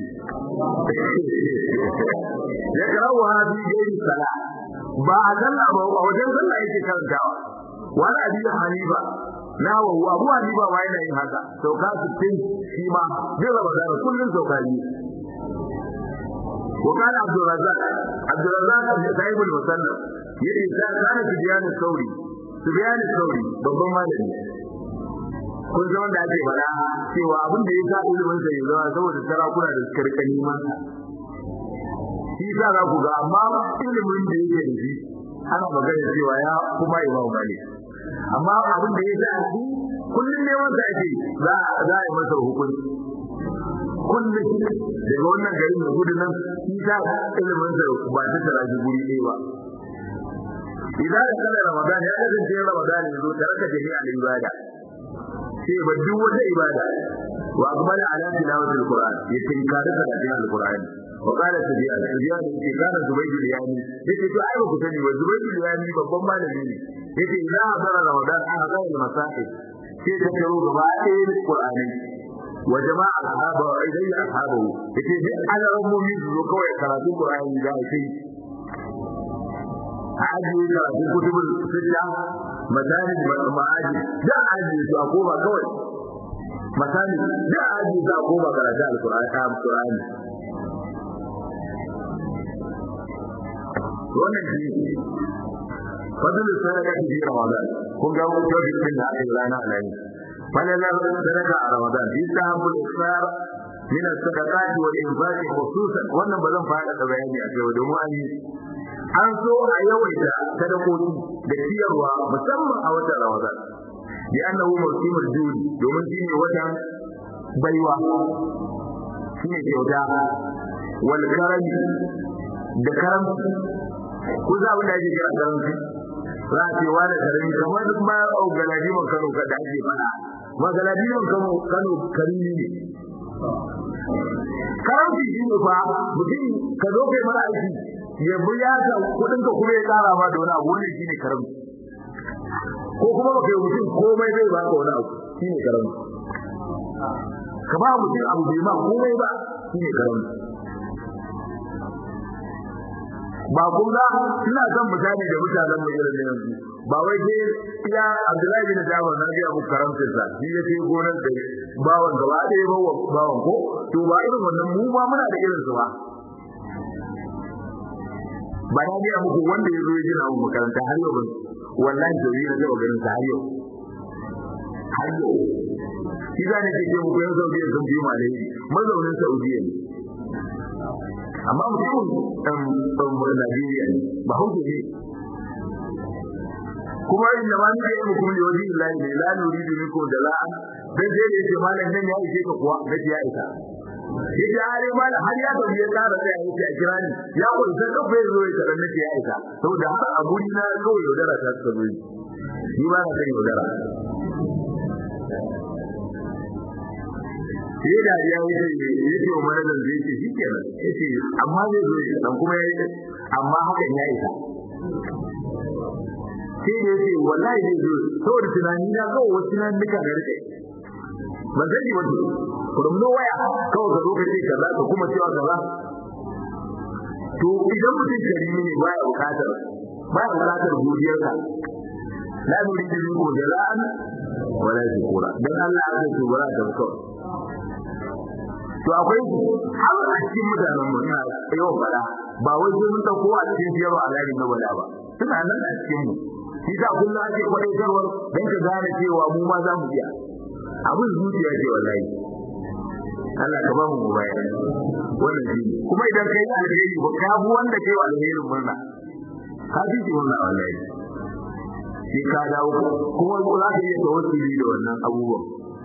Speaker 1: yake ya karawa hadi gairi sala ba a zanna ba a wajen zanna yake karantawa wani abi hanifa na wa abu hanifa ba yana yin haka sauka sittin shi ma zai raba da kullun sauka ne wa kana abdul razzaq abdul razzaq sahib al musannaf yace kana sufyan al-thawri sufyan al-thawri babban malami kun san wanda ake fara cewa abin da yasa ilimin sa yanzu saboda sarakuna da suka rika neman shi za ku ga amma ilimin da yake da shi ana magana cewa ya kuma imam malik amma abin da yake a shi kullun ne wanda ake za za a yi masa hukunci kullun daga wannan garin da gudu nan shi ta ilimin sa ba ta taraji guri ɗaya ba idan ka kalla ramadan ya kasance ramadan ya zo taraka jami'a al-ibada sai ba duk wata ibada wa aqbala ala tilawati al-qur'an yatin kada da al-qur'an wa qala tabi'a al-jihad fi kana zubayr al-yani yace to ai ku sani wa zubayr al-yani babban malami ne yace idan hadara ramadan aka ga al-masahib sai ta karo gaba ɗaya da Qur'ani wa jama'a ashaba idan ashabu yake duk alamomi su zo kawai karatu Qur'ani da shi aji karatu kutubul sirra madarij ma'aji da aji su a koma kawai misali da aji za a koma karatu al-Qur'ani al-Qur'ani wannan shi fadlul sadaka fi Ramadan kun ga mun tafi cikin da ake rana alai falalar sadaka a Ramadan bi sahabul israr min as-sadaqat wal infaq khususan wannan bazan fada da bayani a kai domin an yi an so a yawaita sadakoki da ciyarwa musamman a watan Ramadan bi annahu mawsimul jud domin shine watan baiwa shine kyauta wal karami da karamci ko za mu dace kira karamci za a ce wani karami kamar duk ma galadi man Kano ka da ake fada ma galadi man Kano Kano karimi ne karamci shine fa mutum ka zo kai mara aiki ya biya ka kudin ka kuma ya tsara ma da wani abu wannan shine karamci ko kuma ba kai mutum komai zai ba ka wani abu shine karamci ka ba mutum abu bai ma komai ba shine karamci ba kun ga ina son mutane da mutanen mu irin yanzu ba wai dai ya Abdullahi bin Jabir na ga Abu Karamtin sa shi ya ce gonar da bawan gaba ɗaya bawan bawan ko to ba irin wannan mu ba muna da irin su ba ba na ga muku wanda ya zo ya gina mu makaranta har yau wallahi da yi da garin sa har yau har yau shi da ne ke muku yanzu da sun bi malai mazaunin Saudiya ne amma mutum dan dan Najeriya ne ba hauke ne kuma inda ma ne mu kuma ne wani Allah ne la nuridu minkum dala'a dan dai ne malam nan ya ishe ka kuwa da ya isa yace are malam har ya tafi ya kara sai ya ce a kira ni ya ko sai ka bai zo ya tarar nake ya isa saboda haka a guri na kawai yaudara ta ta zo ni ba na kai yaudara sai da ya yi yake wa manajan zai ce shikenan yace amma zai zo dan kuma yayi amma hakan ya isa sai da yace wallahi zai zo saboda tunani na ga wasu tunan duka da rike ba zai yi wani from nowhere kawai ka zo ka ce kaza ka kuma cewa kaza to idan mutum karimi ne baya bukatar baya bukatar godiyarka la nuridu minkum jalan wala shukura dan Allah ya ce bara da kawai to akwai har a cikin mutanen mu ina yawan fada ba wai sai mun dauko a cikin biyar alari na wala ba suna nan a cikin mu shi da kullum ake kwadaitarwar dan ka gane cewa mu ma za mu iya abin zuciya ce wallahi Allah ka ba mu mubaya wannan shi kuma idan kai alheri ba ka bu wanda kai alherin murna ka ji shi wannan wallahi shi ka dawo kuma za ka iya tawassuli da wannan abubuwan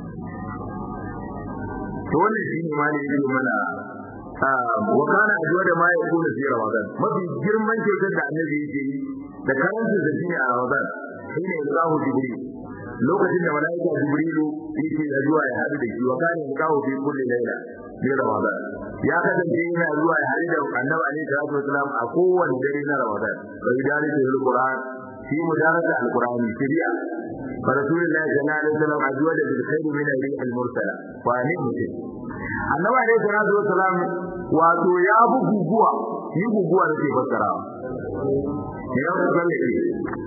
Speaker 1: to wannan shine malai yake mana wa kana ajwa da mai kuna fi Ramadan mafi girman kyautar da annabi yake yi da karanta da shi a Ramadan shine Allahu Jibril lokacin da malaika Jibrilu yake zuwa ya hadu da shi wa kana Allahu fi kulli layla fi Ramadan ya kasance yana zuwa ya hadu da annabi alaihi salatu wasalam a kowane dare na Ramadan bai dare da Al-Qur'an shi mudarasa Al-Qur'ani shiriya فرسول الله صلى الله عليه وسلم أجود بالخير من الريح المرسلة فنعمت النبي عليه الصلاة والسلام wato ya bu guguwa yi guguwa da ke fassara ya ku zalle ke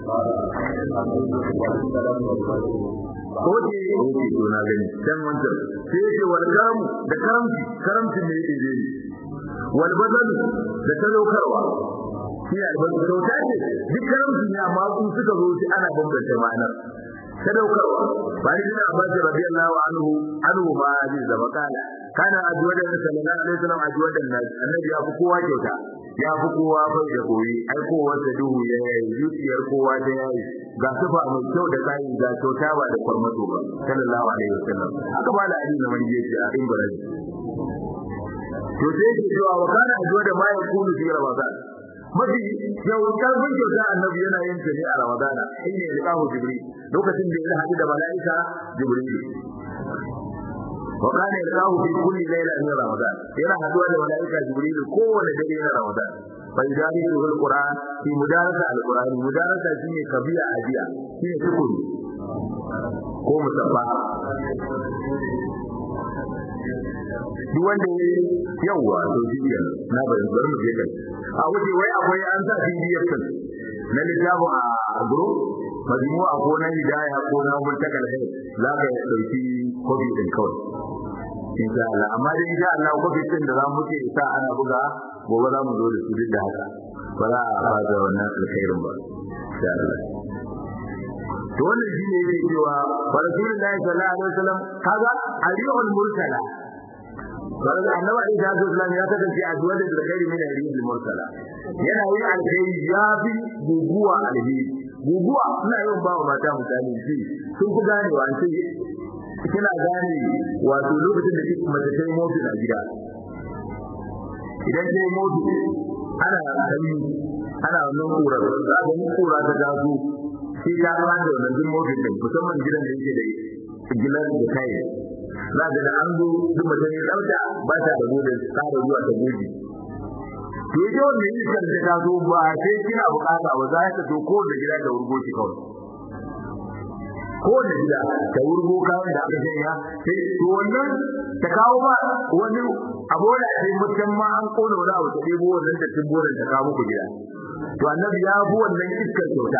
Speaker 1: oke oke dona gani dan wancan sai ce wal karamu da karamci karamci ne yake je wal badal da talaukarwa shi albarka kyauta ce duk karamci ne amma su suka zo shi ana bambanta ma'anar sadaukarwa bari ina Abbas radiyallahu anhu anhu ma hadis da makala kana addu'a sallallahu alaihi wasallam addu'a da annabi ya fi kowa kyauta ya fi kowa bai da koyi ai kowa da duhu ya yi zuciyar kowa da yayi ga sifa mai kyau da kai ga kyauta ba da farmato ba sallallahu alaihi wasallam haka ba da hadisi da manje shi a Ibrahim to sai ke cewa wa kana addu'a da mai kullu fi Ramadan mafi yau kalbin kyauta annabi yana yin ta ne a Ramadana shine liqahu Jibril lokacin da ya haɗu da malaika Jibril wa kana liqahu fi kulli layla min Ramadan yana haɗuwa da malaika Jibril kowane dare na Ramadan fa idarisu alquran fi mudarasa alquran mudarasa shine kabiya ajiya shine tukuri ko musaffa duk wanda yawa to shi ne na bari bari mu je kai a wuce wai akwai an sa P D F kan na littafin a group majmu'a ko na hidaya ko na muntakal hay za ka dauki copy din kawai insha Allah amma dai insha Allah copy din da za mu ce isa ana buga gobe za mu zo da su duk da haka ba za a fara wannan alkhairin ba insha Allah to wannan shine yake cewa rasulullahi sallallahu alaihi wasallam kaga aliyul mursala wanda annabi Isa sallallahu ya kasance a duwar da alkhairi min aliyul mursala yana yin alkhairi ya bi guguwa alheri guguwa ina yawan ba mata mutane shi sun fi ganewa an ce kina gane wato lokacin da kike mace ta motsi a gida idan ta motsi ana kai ana wannan kura za ga kura ta dazu shi ya ga da wannan motsi din musamman gidan da yake da gilan da kai za ga da an zo duk mace ne dauka ba ta da gobe tsara zuwa ta gobe to yake wannan iskar da ta zo ba sai kina bukata ba za ta to ko da gida da urgo ki kawai ko da gida ta urgo kawai da aka sanya sai to wannan ta kawo ba wani abola sai mutum ma an kona wani abu ta debo wannan da tibboran ta kawo ku gida to annabi ya bu wannan iskar kyauta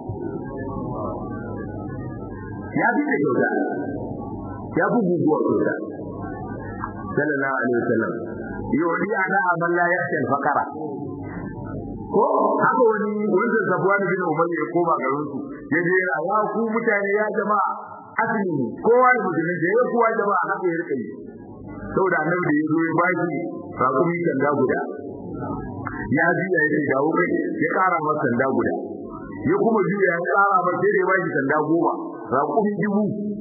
Speaker 1: ya bi da kyauta ya bu guguwar kyauta sallallahu alaihi wasallam yodi ana amal la yahtal faqara ko haka wani wanda zabuwan bin umar ya koma garin su yaje ya ku mutane ya jama'a asli kowa da mutum da ya kowa jama'a haka ya rike saboda annabi da yazo ya baki rakumi sanda guda ya ji ya yi dawo kai ya kara masa sanda guda ya kuma ji ya kara masa sai ya baki sanda goma rakumi dubu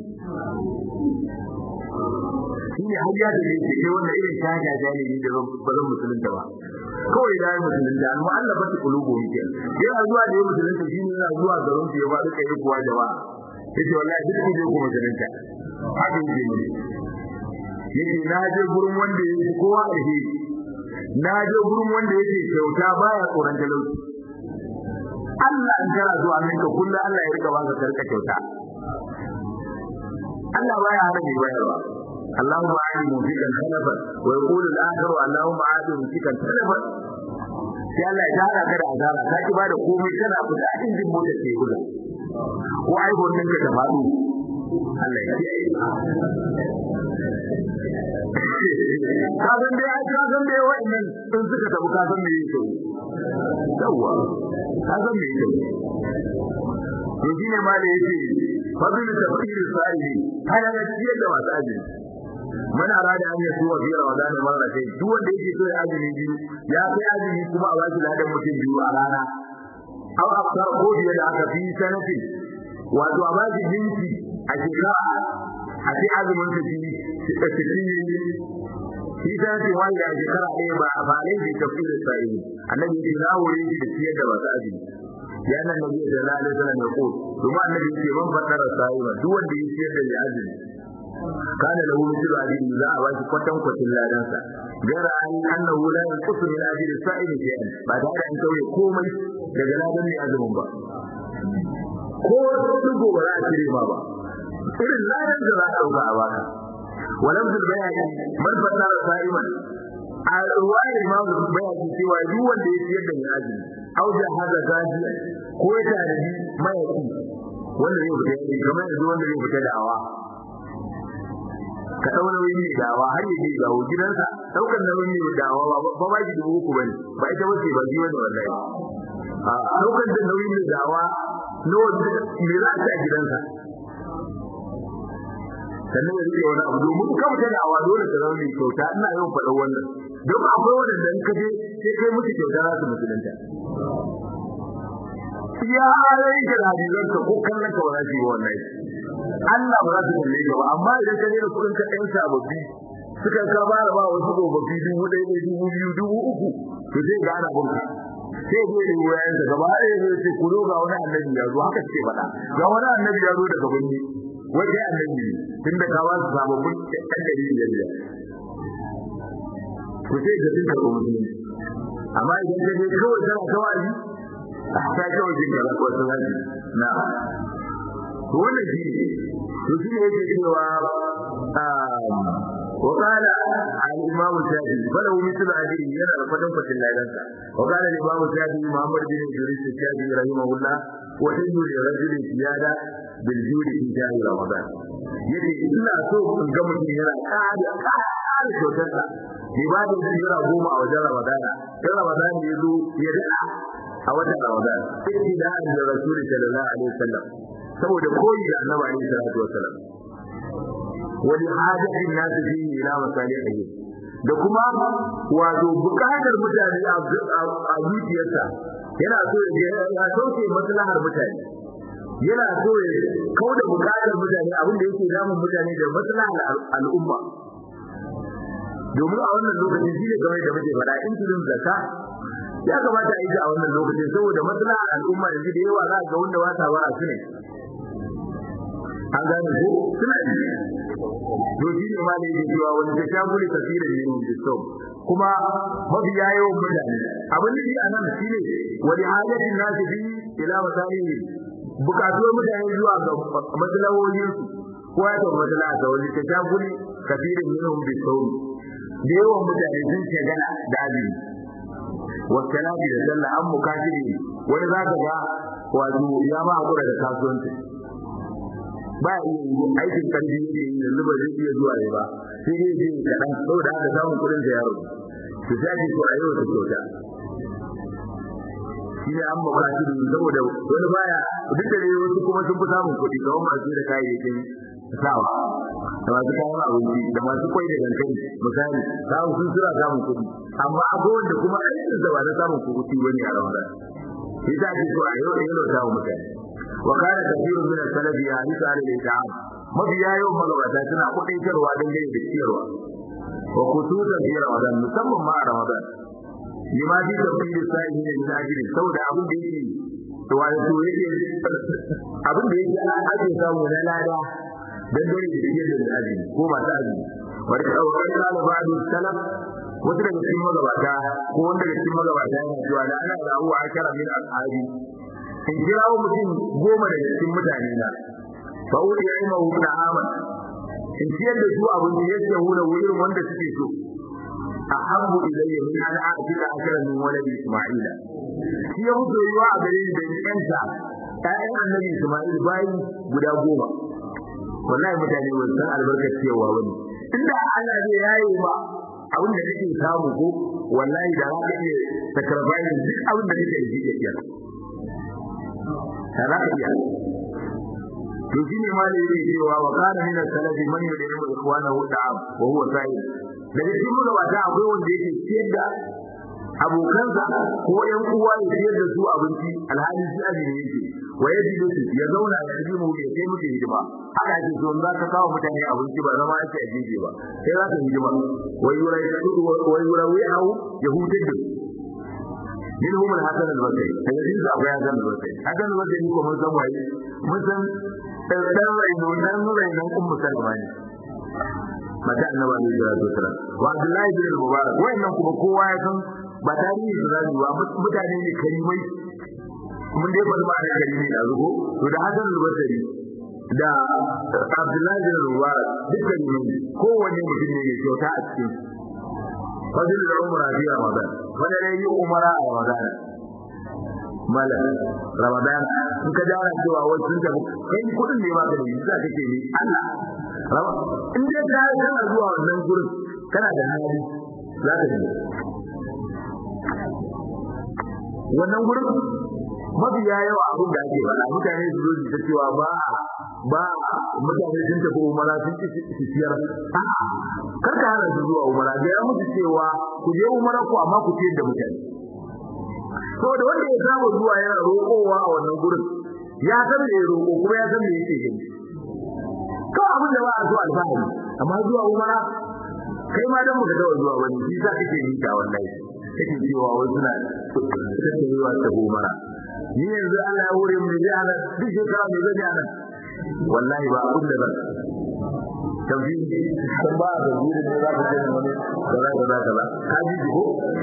Speaker 1: shine hajja da yake kai wannan irin shaja jahili da bazan musulunta ba kawai da musulunta amma Allah ba ta kulubu yake yana zuwa da musulunta shine yana zuwa garin su ya ba duka yi kuwa jama'a yace wallahi duk ku je ku musulunta haka yake ne yake na je gurin wanda yake kowa alheri na je gurin wanda yake kyauta baya tsoron talauci Allah in kana zuwa minka kullu Allah ya rika baka karka kyauta Allah baya hana mai bayarwa اللهم عاد ممسكا خلفا ويقول الاخر اللهم عاد ممسكا خلفا sai Allah ya hada ka da azara ka ki bada komai kana fita a cikin mota ce guda ko ai gonnin ka da fadu Allah ya kiyaye ka san dai ai ka san dai wannan sun suka tabu ka san me yake yawa ka san me yake to shine ma da yake fadil tafsir sahihi kana da ciyar da wasaji man arada an yasu wa fi ramadan marratayn duk wanda yake so ya azumi biyu ya kai azumi kuma a baki ladan mutum biyu a rana aw afsar ko biya da aka fi sanati wato a baki dinki a shekara a ce azumin ta shi da shi shi sanati wanda a shekara ɗaya ba a balai da tafsir sai annabi ya na wuri shi da ciyar da wasu azumi ya nan nabi sallallahu alaihi wasallam ya ko kuma annabi ya ce man fadara sai duk wanda ya ciyar da azumi kana lahu mithlu ajri za a baki kwatan kwatin ladansa gara an annahu la yanqusu min ajri sa'il shay'an ba da an kauye komai daga ladan ne azumin ba ko dugo ba za a cire ma ba irin ladan da za a dauka a baka walam bil bayani man fatara sa'iman a ruwayar imamu bayani cewa duk wanda ya ciyar da mai azumi au da hada gaji ko ya tare mayaki wanda zai fita kamar yanzu wanda zai fita da awa ka daura wani dawa har yaje dawo gidansa daukar nauyin ne dawa ba ba ji dubu uku bane ba ita wace ba ji wani wallahi a daukar da nauyin ne dawa no me za ta gidansa sannan ya rike wani abu domin ka mutu da awa dole ka zama mai kyauta ina yawan faɗa wannan don akwai wanda in ka je sai kai musu kyauta za su musulunta ya rai da hadisan ka ko kallon ka wani shi wannan Allah ba za su kalle ka ba amma idan ka nuna kudin ka ɗan sababbi suka ka fara ba wasu gobafi dubu ɗaya da dubu biyu dubu uku to sai ga ana bunka sai ko da wayan da gaba ɗaya zai ce ku ga wani annabi ya zo haka ce faɗa ga wani annabi ya zo daga bunni wai kai annabi ne tunda ka wasu sababbin ɗan dari biyar biyar to sai ga tinka ko mutum amma idan ka je kawai kana kawai ta kawai jin gaba ko sai na to wannan shi to shi ne yake cewa وقال الإمام الشافعي فله مثل أجره يرى الفتن فتن لا ينسى وقال الإمام الشافعي محمد بن إدريس الشافعي رحمه الله وحل لرجل زيادة بالجود في شهر رمضان يجي إلا سوق الجمل يرى قاعد قاعد شوتها لبعض يرى قوم أو جرى رمضان جرى رمضان يزو يدعى أو جرى رمضان ابتداء للرسول صلى الله عليه وسلم سوى دخول النبي عليه الصلاة والسلام wani hajjin nasu fi ila masalihi da kuma wato bukatar mutane a zuciyarsa yana so ya sauke maslahar mutane yana so ya kauda bukatar mutane abin da yake damun mutane da maslahar al'umma domin a wannan lokacin shi ne game da muke fada in tudun zakka ya kamata a yi a wannan lokacin saboda maslahar al'umma yanzu da yawa za ga wanda wata bara su ne an gane ko suna yi to shi ne ma da yake cewa wani ta shaguli kafirin ne mun biso kuma mafi yayin mutane abin da shi anan shine wani halatin nasu bi ila masalihi bukatuwar mutane zuwa ga maslahohin su ko ya ta maslaha da wani ta shaguli kafirin ne mun biso da yawan mutane sun shagala da azumi wasalati da sallah an mukafiri wani zaka ga wato ya ma hakura da kasuwanci ba yi aikin karfi ne yanzu ba zai iya zuwa ne ba sai dai zai kaɗan saboda haka samun kuɗin da yaro su sai ko a yau ta kyauta shi ne an buƙaci saboda wani baya duk da wasu kuma sun fi samun kuɗi ga masu da kayayyakin sawa da masu kayan abinci da masu kwai da dankali misali samun sun sura samun kuɗi amma abubuwan da kuma aikin da ba na samun kuɗi wani a ramadan shi ta ce so a yau da yau samun mutane وكان كثير من السلف يحرص على الإطعام mafiya yawan magabata suna kudaitarwa dangane da ciyarwa wa kusutan fi ramadan musamman ma a ramadan lima fi tafsir sa'i ne min ajri saboda abin da yake to wato yake abin da yake ake samu na lada dangane da ciyar da ajri ko ba ta ajri wa kawai kana ba'du salaf wata daga cikin magabata ko wanda daga cikin magabata yana cewa da ana da abu akara min ashabi in kirawo mutum goma daga cikin mutane na fa wuri ya yi mahu na aman in ciyar da su abin da ya ce hula wurin wanda suke so a hambu ilayya min an a'tika akara min waladi isma'ila shi ya mutu yiwa a gare ni da yanta ƴaƴan annabi isma'il bayi guda goma wallahi mutane ba san albarkar cewa wani inda Allah zai yaye ba abin da kake samu ko wallahi da za ka iya sakarbayin duk abin da kake yi kake kaza iya to shine malai yake cewa wa kana min as-salafi man yudimu ikhwanahu da'am wa huwa sa'id daga cikin gabata akwai wanda yake ciyar da abokansa ko ƴan uwa ya ciyar da su abinci alhali shi azumi yake wa yajidu ya zauna ya ji mu ya kai muke hidima haka ake so za ka kawo mutane abinci ba zama ake a jeje ba sai za ka hidima wa yura wa yura wi'ahu yahudu منهم الحسن البصري الذين أبو حسن البصري حسن البصري ko mun san waye mun san dan raino dan raino ummu salmani mata annabi sallallahu alaihi wasallam wa abdullahi bin mubarak wayannan kuma kowa ya san ba tarihi da zai ba mutane ne karimai mun dai ba da karimi da zugo to da hasan al-basri da abdullahi bin mubarak dukkan ne kowanne mutum ne ya kyauta a cikin fadil al-umra fi ramadan wanda ne yi umara a ramadan malam ramadan in ka jara cewa wai sun tafi kai kudin ne ba ka da yasa kake ni Allah in dai ka kana zuwa wannan gurin kana da hali za ka ji wannan gurin mabiya yawa abin da ake faɗa mutane su zo su ta cewa ba ba mutane sun tafi umara sun ci siyar kar ka hana su zuwa umara da ya mutu cewa ku je umara ku amma ku ce da mutane to da wanda ya samu zuwa yana roƙowa a wannan gurin ya san me roƙo kuma ya san me yake gani ko abin da ba a zuwa alfahari amma zuwa umara kai ma dan muka dawo zuwa wani shi za kake yi ta wallahi kake cewa wai suna kake yi wa ta umara ni yanzu Allah ya hore mu da ana duk shekara mai zai ana wallahi ba abin da ba tafi kan ba da guri da za ka ce wani kaza kaza kaza ka ji ko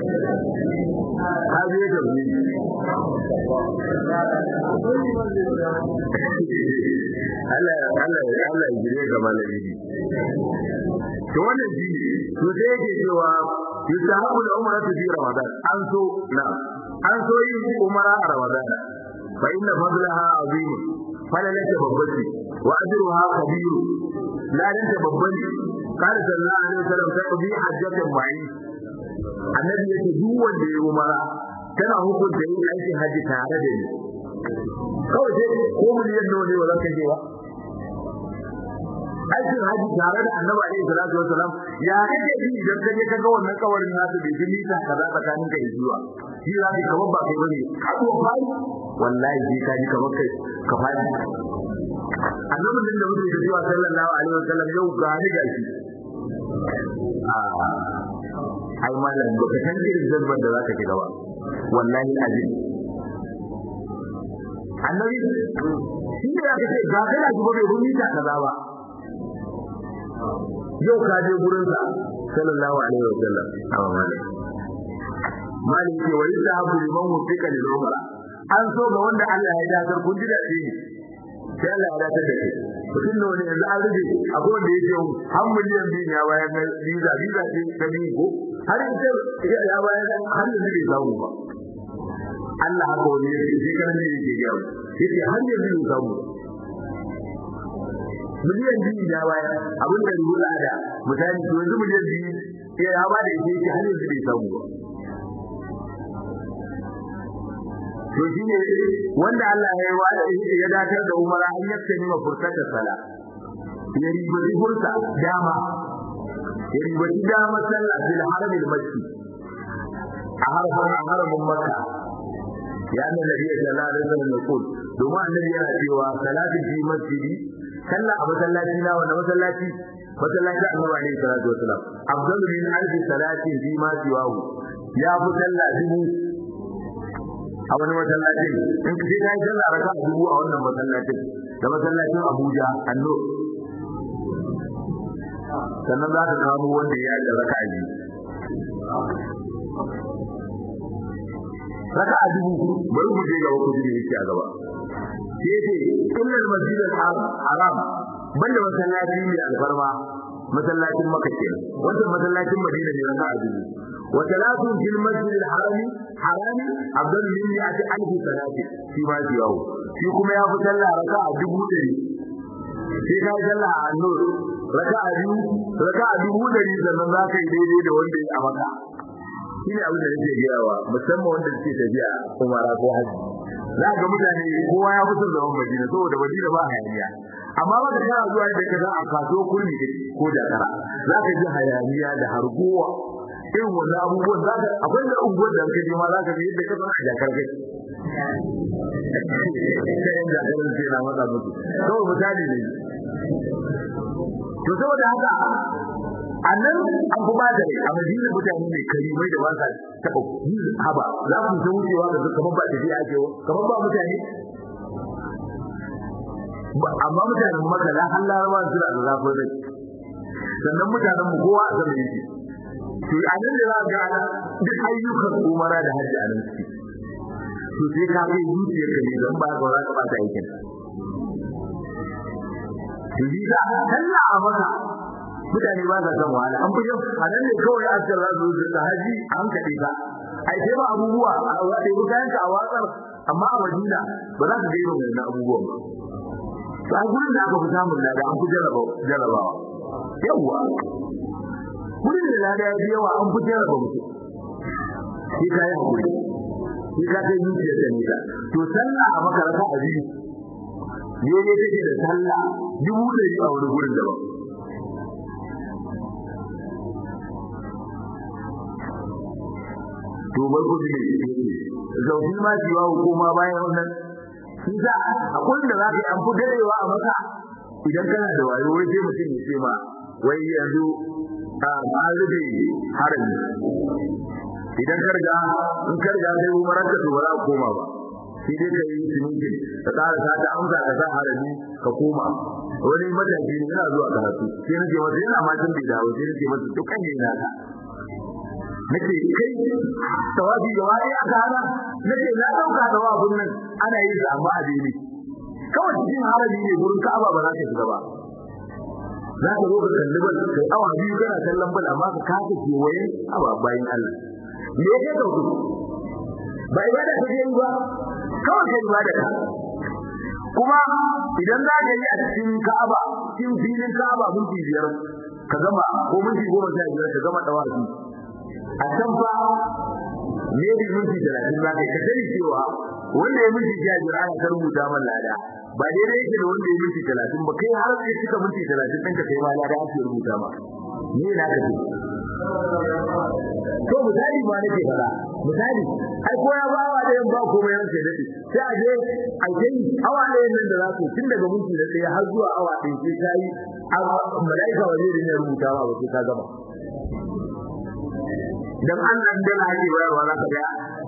Speaker 1: ka ji da guri Allah Allah Allah ya jire ga malami to wannan shi to sai yake cewa yusahabu al-umratu fi ramadan an so na an so yin umara a ramadan fa inna fadlaha azim falalata babbati wa ajruha kabir la danta babbani قال صلى الله عليه وسلم تقضي حجة معي annabi yake duk wanda ya umara tana hukunta yin aikin haji tare da ni kawai sai ko miliyan nawa ne wala kaje wa aikin haji tare da annabi alaihi salatu wasalam ya kake ji idan kaje kaga wannan kawarin nasu bai ji mita kaza tsakanin kai zuwa shi za ka kamar ba kai bane kawo bai wallahi sai ka ji kamar kai ka fadi annabi din da muke cewa sallallahu alaihi wasallam yau ga ni gashi ai mallan ba ka san irin zabban da zaka shiga ba wallahi azim annabi shi ne ya ce ga kana ji ba bai rumi ta kaza ba yau ka je gurin sa sallallahu alaihi wasallam amma mallan mallan ce wai da abu liman mutaka lil umra an so ga wanda Allah ya dadar kun ji da shi sai Allah ya dadar da shi mutum ne wani yanzu an rage akwai wanda yake har miliyan biyu ya bayar na visa visa ce ta biyu ko har yanzu ya bayar har yanzu bai samu ba Allah haka wani yake sai kan ne yake ya yake har yanzu bai samu miliyan biyu ya bayar abin da rubuta da mutane to yanzu miliyan biyu ya ba da yake har yanzu bai samu ba to shine wanda Allah ya yi wa ya dakar da umara an yake ni fursatar sala ya ribaci fursa dama ya ribaci dama sallah bil haram al masjid a harfan haramin makka ya annabi nabi sallallahu alaihi wasallam ya ce domin annabi yana cewa salatu fi masjidi sallah a masallaci na wannan masallaci masallaci annabi alaihi salatu wasallam afdalu min alfi salatin fi ma siwahu ya fi sallah dubu a wani masallaci in kaje kai sallah raka dubu a wannan masallacin da masallacin Abuja anno sannan za ka samu wanda ya yi raka biyu raka dubu bari mu je ga wako da yake a gaba sai ce kullal masjid al-haram banda masallaci ne alfarma masallacin Makka kenan wannan masallacin Madina ne raka dubu وثلاث في المسجد الحرام حرام أفضل من مئة ألف صلاة فيما سواه في كما يفصل ركعة دبو دري في كما يصلى النور ركعة دبو ركعة دبو دري sannan za ka yi daidai da wanda ya amaka shine abin da nake gayawa musamman wanda suke tafiya umara ko haji za ga mutane kowa ya fito da wannan Madina saboda Madina ba hayaniya amma ba ka zuwa da kaza a kaso kurmi ko da kara za ka ji hayaniya da harguwa irin wannan abubuwan za ka akwai da unguwar da kaje ma za ka ji yadda ka san a jakar kai sai da garin sai na maka mutu to misali ne to saboda haka annan an kuma da a Madina mutane ne karimai da ba sa taba haba za ku ta wucewa da kamar ba tafiya ake kamar ba mutane amma mutanen Makka la halalawa suna da zafin rai sannan mutanen mu kowa a sama yake to anan da za ga duk ayyukan umara da haji a nan to sai ka kai zuciyar ka ne don ba ka za ka bata aikin to yi da Allah a maka mutane ba za san wahala an fi anan ne kawai asar razu da haji an kade ka ai sai ba abubuwa a wade bukayen ka a watsar amma a Madina ba za ka ga irin wannan abubuwan ba to a gurin da aka fi samun lada an fi jarraba jarrabawa yawa wurin da lada ya yawa an fitar da mutu shi kai hakuri shi ka kai zuciya da nika to sallah a makaranta a biyu ne ne take da sallah dubu da a wani gurin da ba to bar ku ne zauki ma jiwa hukuma bayan wannan shi da akwai da zaka yi an fidarewa a maka idan kana da wayo wai sai mutum ya ce ma wai yanzu an rufe harami idan ka riga in ka riga sai umarar ka to ba za ka koma ba sai dai ka yi siminti ka tsara ta ta amsa ka sa harami ka koma wani matashi ne yana zuwa karatu sai nake masa yana ma tun bai dawo sai nake masa to kan ne naka nake kai tawabi da wani aka hana nake na dauka da wabun nan ana yin sa amma a dai kawai cikin harabi ne gurin Ka'aba ba za ka shiga ba za ka zo ka kalli bal kai awa biyu kana kallon bal amma ka kasa kewaye awa bayan Allah me yake dauki ba ibada ta yi ba kawai kai ibada ka kuma idan za ka yi a cikin Ka'aba cikin filin Ka'aba minti biyar ka gama ko minti goma sha biyar ka gama dawafi a can fa ne bi minti talatin za ka sani cewa wanda ya minti sha biyar ana ta rubuta man lada ba daidai yake da wanda ya minti talatin ba kai har sai cika minti talatin ɗin ka kai ma lada ake rubuta ma ni na ka ce to misali ma nake fara misali ai ko ya bawa da yan ba komai ran sai dade sai a je a kai awa ɗaya nan da za su tun daga minti da ɗaya har zuwa awa ɗaya sai kai malaika waje da ne rubuta ma ba sai ka gama dan Allah dan haji bayarwa za ka ga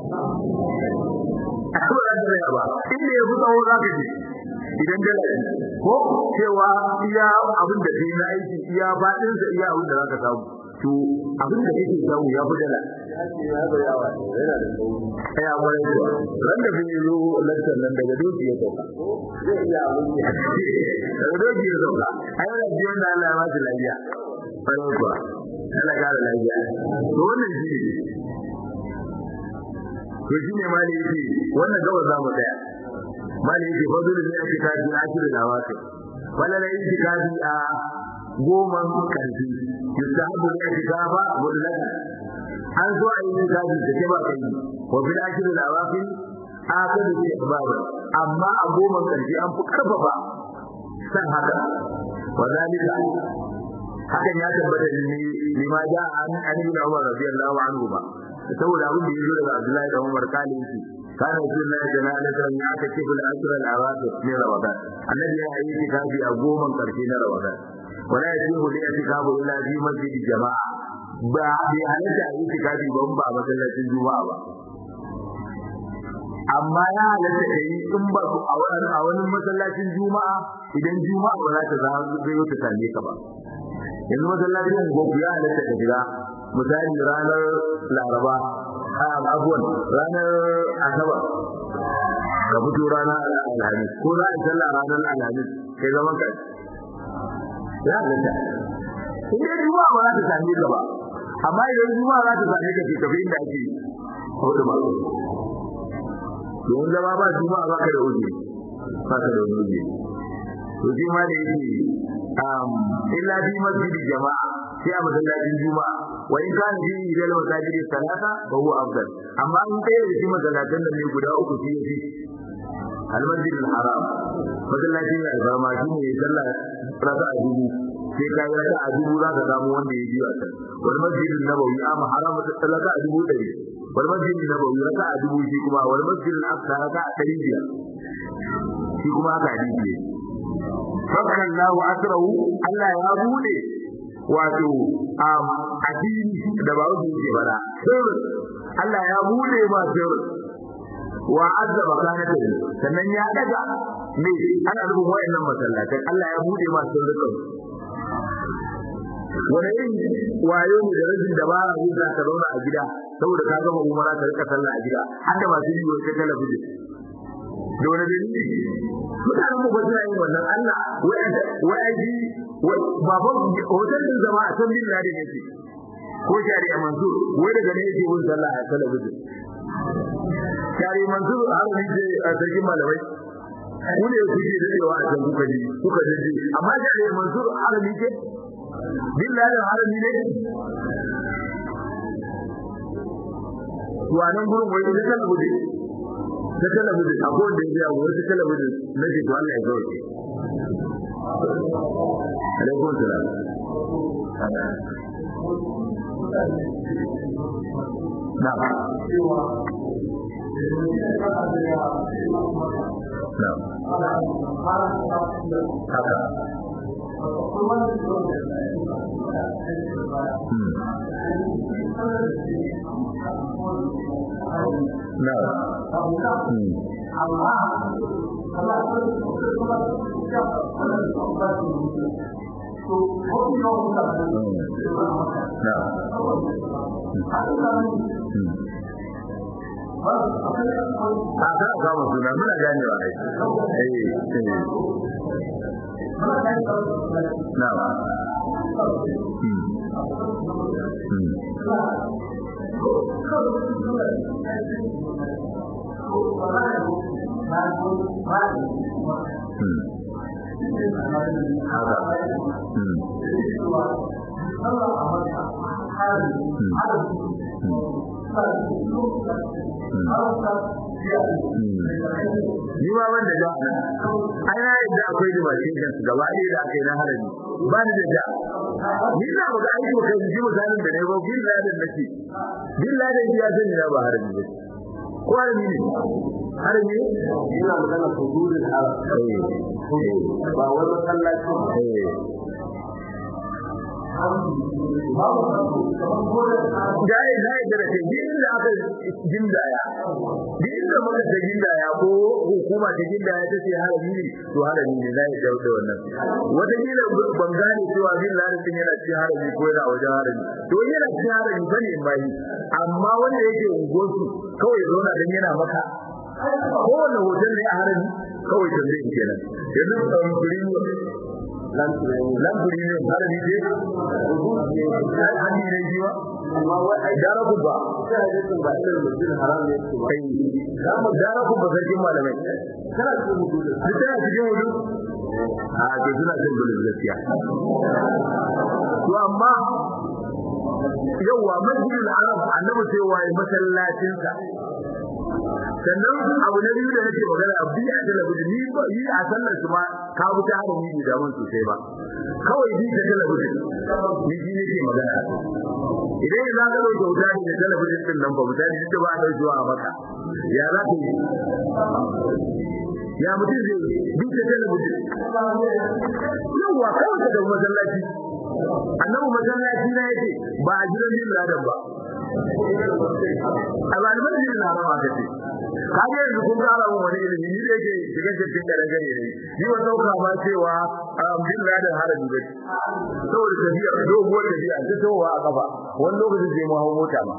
Speaker 1: akwai da bayarwa inda ya fito za ka ji idan dala ko cewa iya abin da kai na aiki iya fadin sa iya abin da zaka samu to abin da kake samu ya fi dala ya ga yawa yana da sauri ya wani ran da bin zo lantar nan daga doki ya sauka zai iya abin ya daga doki ya sauka ai da jiyan da Allah ya ba shi lafiya fara kuwa Allah ga lafiya to wannan shi to shi ne mali yake wannan gaba za mu tsaya mali yake fadulu ne ake kaji akiru da wasu wala la yake kaji a goma kanti yusahabu ne ake gaba mutlaka an zo a yi kaji da ke ba kai wa bil akiru da wasu akadu bi ibada amma a goma kanti an fi karfafa san haka wadalika hakan ya tabbata ne lima ja an an ibn Umar radiyallahu anhu ba saboda abin da yazo daga Abdullahi da Umar kalin shi kana sunna jana'atan ya ta kibul asr al-awaqit min Ramadan annabi ya yi tikafi a goman karshe na Ramadan wala yajibu li itikafu illa fi masjid jama'a ba bi halatta yi tikafi ban ba masallacin juma'a ba amma ya halatta kai in ba a wani a wani masallacin juma'a idan juma'a ba za ta zama zai wuce same ka ba yanzu masallacin gobe ya halatta ka jira misali ranar Laraba a abuwan ranar Asabar ka fito ranar Alhamis ko za a sallah ranar Alhamis kai zaman ka ya halatta in dai juma'a ba za ta same ka ba amma idan juma'a za ta same ka ke tafi inda ake hudu ba don zama ba juma'a ba ka da uji ba ka da uji to shi ma da yake um illa bi masjidi jama'a sai a masallacin juma'a wa in kana bi ilal masajidi salata fa huwa afdal amma in kai da shi masallacin da ne guda uku shi yake al-masjid al-haram masallacin al-harama shi ne sallah raka'a dubu sai ka yi raka'a dubu za ka samu wanda ya biya ta wal masjid an-nabawi amma haram ta salata a dubu ɗari wal masjid an-nabawi raka'a dubu shi kuma wal masjid al-aqsa raka'a ɗari biyar shi kuma haka hadisi fakkan Allahu asrahu Allah ya bude wato um addini da ba su ke bada Allah ya bude ma sir wa azaba kanata sannan ya daga ne ana rubun wayannan masallatan Allah ya bude ma sirrukan wani irin wayo ne da rajin dabara ne za ka zauna a gida saboda ka gama umara ka rika sallah a gida har da masu biyo ta talabijin da wani dalili mutanen mu ba su yi wannan Allah wa'azi baban hotel din zama a san bin ladin yake ko shari a Mansur wai daga ne yake yin sallah a talabijin shari Mansur har ne je a sarkin malamai ku ne kuke da cewa a san kuka ji kuka ji amma shari Mansur har ne ke bin ladin har ne to anan gurin wai da talabijin da talabijin a kowanne da ya wani talabijin na ce to Allah ya zauke alaikun salam na na haka No. a ka kama suna muna ganewa ai eh eh na ba hmm hmm hmm haka hmm ni ma wanda da ai na yadda akwai demarcation gaba ɗaya da aka yi na harami ba ni da da ni na ba aiki ba kai ji misalin da ne ba bin laden nake bin laden ya san ni ba harami ba ko harami ne harami ina magana hududul haram ba wai masallaci eh Jai zai da ke ginda aka gindaya ginda muka ta gindaya ko hukuma ta gindaya ta ce harami ne to harami ne zai dauke wannan wata kila ban gane cewa billahi din yana cikin harami ko yana wajen harami to yana cikin harami bane mai amma wanda yake ungosu kawai zauna dan yana maka kowane hotel ne a harami kawai tambaye kenan yanzu tsawon kurin lamburi ne har ni ce an yi rai jiwa amma wai daraku ba sai da sun ba ilal masjid haram ne kai amma daraku ba sarkin malamai kana cikin wudu sai cikin wudu a to suna cikin wudu gaskiya to amma yawa masjidul haram annabi sai wai masallacin sa sannan abu na biyu da nake magana a biya talabijin ni ba yi a sallar su ma ka bi ta harami ne da mun sosai ba kawai bi ta talabijin ni shi nake magana idan za ka dauke wuta ne da talabijin din nan ba mutane duk ba a dauke a maka ya za ka yi ya mutum zai bi ta talabijin yawa kawai da masallaci annabi masallaci na yake ba a gidan bin ladan ba a malaman bin ladan ba kace kaje yanzu kun fara mun wani ilimi ni da yake shiga cikin garin gare ne ni wannan dauka ba cewa bin ladan harabi ba saboda tafiya doguwar tafiya ta tawa a kafa wani lokacin sai mu hawo mota ma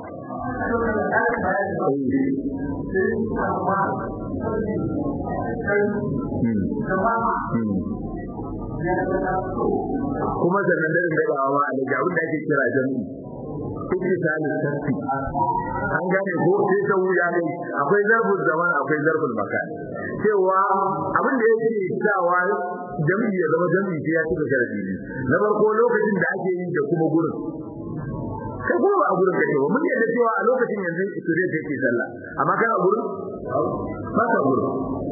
Speaker 1: kuma sannan da dabawa a daga abin da ake kira jami'i ittisali tarfi an gane ko sai ta wuya ne akwai zarbul zaman akwai zarbul makan cewa abin da yake cewa jami'i ya zama jami'i sai ya cika sharadi na farko lokacin da ake yi da kuma gurin kai kuma ba a gurin kake ba mun yadda cewa a lokacin yanzu student yake sallah amma kana gurin ba ka gurin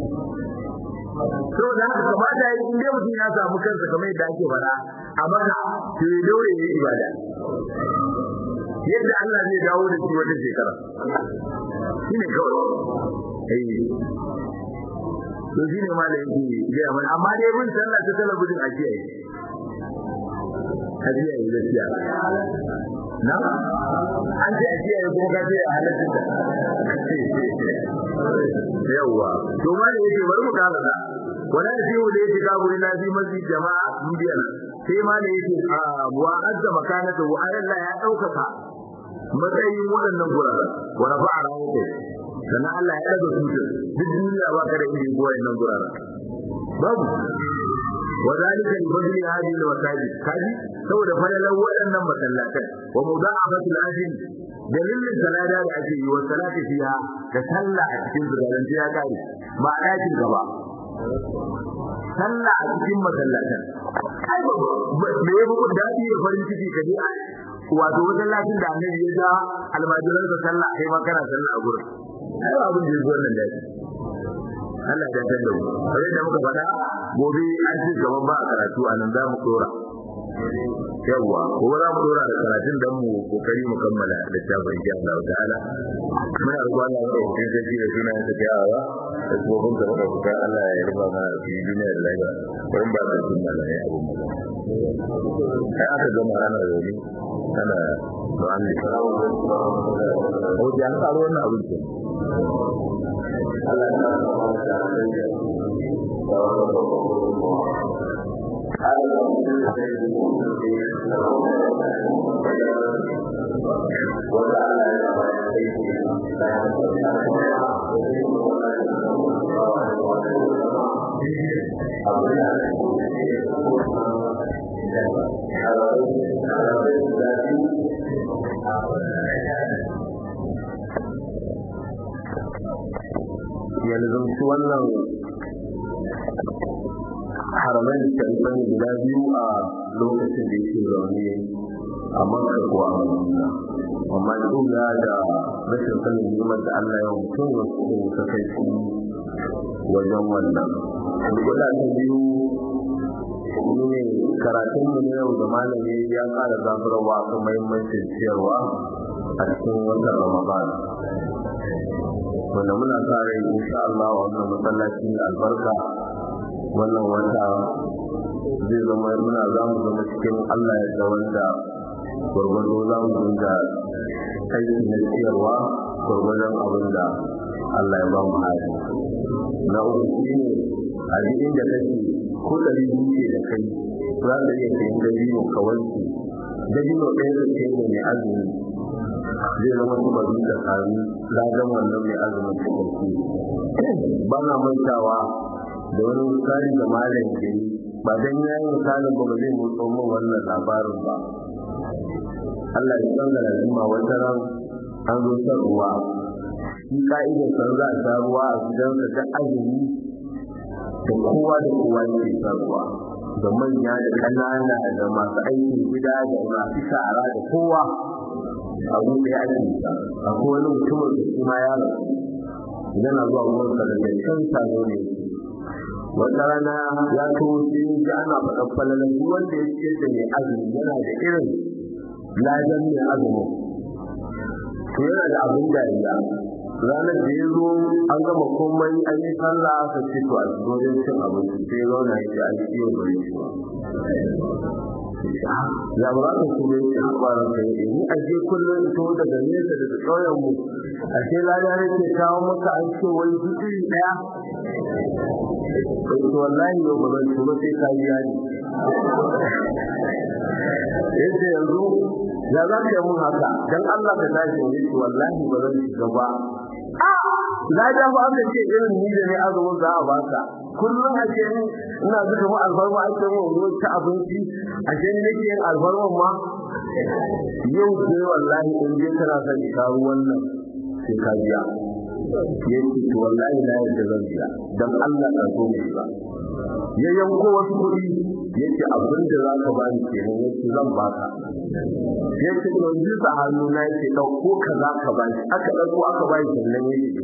Speaker 1: so da haka kamata yi inda mutum ya samu kansa kamar yadda ake fara a maka to ya daure ya yi ibada yadda Allah zai dawo da shi wata shekara shine kawai eh to shine malamin ki ga mun amma dai mun sallah ta talabijin a kiyaye hadiya yi gaskiya na an ce a kiyaye kuma ka ce a halatta yawa to mai yake bari mu kala da wala shi wanda yake kabu ina bi masjid jama'a biyan sai ma ne yake wa azza makanatu wa Allah ya daukaka matsayin waɗannan guraren wa rafa'a rawu sannan Allah ya daga su duk duniya ba ka da inda yake waɗannan guraren babu وذلك لفضل هذه المساجد هذه سوى فلل waɗannan masallatan wa mudha'afatu al-ajr dalilin salada da ake yi wa salati fiha da sallah a cikin zugaran ya kare ba a yakin gaba sallah a cikin masallatan ai ba me yafi ku dadi da farin ciki kaje wato masallacin da annabi ya ga almajiran da sallah kai ma kana sallah a gurin ai abin da yake wannan dadi Allah ya tanda mu sai da muka faɗa gobe an ci gaban ba a karatu anan za mu dora yawa ko za mu dora da karatun dan mu kokari mu kammala littafin insha Allah ta'ala muna roƙon Allah ya yi sai da sunan sa yawa da gobin da muka kuka Allah ya ruba mana fi duniya da lahira wurin ba da sunna da ya abu kai aka gama ranar da ni kana mu'allim ko da an tsaro wannan abin ke Allah ya وَلَا
Speaker 2: yanzu su wannan haramai da sharifan guda biyu a lokacin da yake zaune a Makka ko a Madina, amma duba da rashin sanin hikimar da Allah ya mutum wasu ta kai shi wajen wannan. Guda ta biyu ne karatun mu yau da malami ya fara zaburarwa kan muhimmancin ciyarwa a cikin watan Ramadan. Wanda muna sa rai insha Allah wannan masallaci albarka wannan wata zai zama muna za mu zama cikin Allah ya da wanda gwargwado za mu dinga aiki na ciyarwa gwargwadon abin da Allah ya ba mu hali. Na uku shi ne a cikin da kake ko ɗari biyu da kai za ka iya sayin dabino ka wanke dabino ɗaya da ke da mai azumi zai zama kuma da sami ladan wannan mai azumin cikakku. Ba na mantawa da wani misali da malam ke yi ba dan yayin misalin ba zai motsa min wannan labarin ba. Allah ya san da lazima wata ran an zo shan ruwa, shi ka'idar san za a sha ruwa a gidansa ta azumi da kowa da kowa ke shan ruwa, da manya da ƙanana da masu aikin gida da masu shara da kowa abu da ya ake sa. Akwai wani mutumin da shi ma ya rasu yana zuwa wurinsa da can sano ne. Wata rana ya kawo sai ga ana faɗa falalan duk wanda ya ce da mai azumi yana da irin ladan mai azumi. To yana da abin dariya. Ranar da ya zo an gama komai an yi sallah aka ce to a cikin cin abinci sai ya zauna ya ce a yi iyo bari shi ba. Ya ba za ka kuma yi haɓarar ka yi ni a je kullum to daga nesa daga ƙauyen mu a ce lada ne ke kawo maka an ce wani iri ɗaya. Kai to wallahi yau ba zan tuba sai ka yi yani. Yace yanzu ya za ka yi mun haka dan Allah ka tashi ne to wallahi ba zan shiga ba. Na da ba aka ce irin ni da ne azumin za a baka. Kullum a ce ina zuka mu alfarma ake mu ruwa ta abinci a ce nake yin alfarma ma yau sai wallahi in je kana son ka wannan sai ka biya. Yace to wallahi na yadda zan biya dan Allah ka so mu ba. Ya yanko wasu kuɗi yace abin da zaka bani kenan yace zan baka. Yace to yanzu a hannu na yace dauko kaza ka bani aka dauko aka bani sannan yace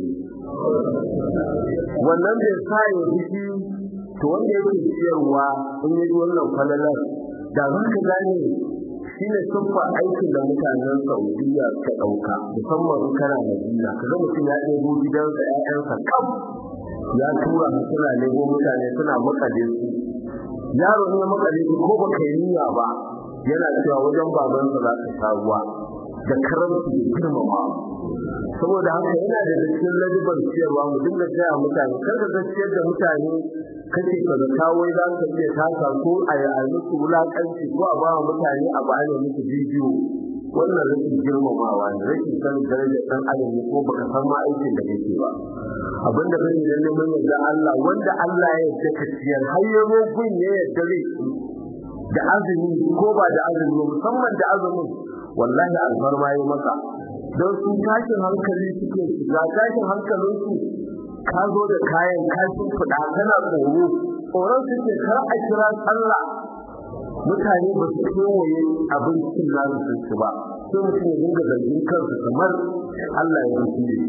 Speaker 2: wannan bai sa ya biki to wanda yake ciyarwa in yi wannan falalar da za ka gane shine sunfa aikin da mutanen Saudiya suka dauka musamman in kana Madina kaga mutum ya ɗebo gidansa ƴaƴansa kam ya tura su suna lego mutane suna makale su yaro ne makale su ko baka yi niyya ba yana cewa wajen babansa za ka sha ruwa da karamci da girmama. Saboda haka yana da cikin ladiban ciyarwa mu dinga taya mutane kar ka ga ciyar da mutane kace ka ga kawai za ka ce ta ka ko a yi a musu wulakanci ko a ba mutane a ba ne musu bidiyo. Wannan rashin girmamawa ne rashin sanin darajar dan adam ko baka san ma aikin da kake ba. Abinda kake da neman yadda Allah wanda Allah ya yarda ka ciyar har ya roƙin ya yarda zai da azumi ko ba da azumi musamman da azumin wallahi alfarma yi maka don su tashin hankali suke shiga tashin hankalin su ka zo da kayan kashin fada kana tsoro tsoron suke kar a kira sallah mutane ba su kewaye abincin nasu sun ci ba sai mutum ya dinga zargin kansu kamar Allah ya rufe ne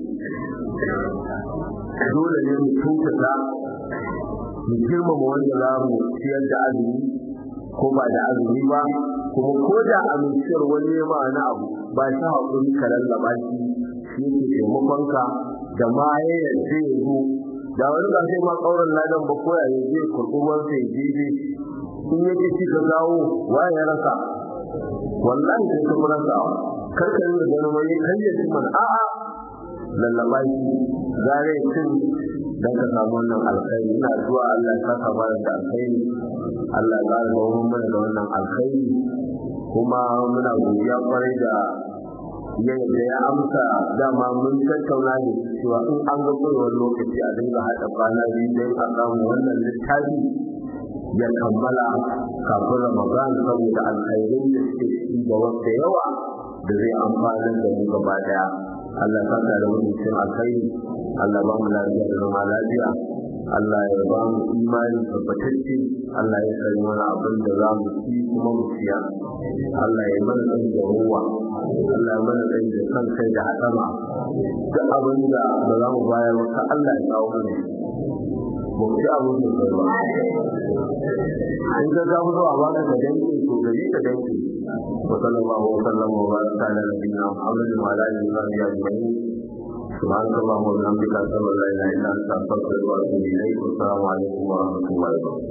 Speaker 2: dole ne mu tuntata mu girmama wanda za mu ciyar da azumi ko ba da azumi ba kuma ko da amincewar wani ya ma'ana abu ba shi haƙuri ka lallaba shi shi ke taimakonka da ma ya yarda ya zo da wani ba sai ma ƙauran ladan ba ko ya je kurkumar sai jeje in yake ci ka dawo wa ya rasa wallahi sai ka rasa kar ka yi da wani kan ya ci mana a'a lallaba shi zare cin dan ka samu wannan alkhairi ina zuwa Allah ya saka ba da alkhairi Allah ya ƙara dawo mana da wannan alkhairi kuma muna godiya kwarai da yadda ya amsa dama mun tattauna da cewa in an ga kowane lokaci a dinga haɗa kwana biyu don a samu wannan littafi ya kammala kafin Ramadan saboda alkhairin da suke ciki da wata yawa da zai amfana da mu gaba daya. Allah ka da mu cikin alkhairi, Allah ba mu lafiya da zama lafiya, Allah ya ba mu imani tabbatacce, Allah ya sani mana abin da za mu ci kuma mu siya, Allah ya mana tsayi da ruwa, Allah ya mana tsayi da kan kai da hadama, duk abin da ba za mu bayar ba ka Allah ya kawo mana mu ci abin da kai ba. In ka ga mu a baka da danki to gari ka danki. Wa sallallahu wa sallam wa baraka ala nabiyyina Muhammadin wa ala alihi wa sahbihi ajma'in. سبحانك اللهم وبحمدك اشهد ان لا اله الا انت استغفرك واتوب اليك والسلام عليكم ورحمه الله وبركاته.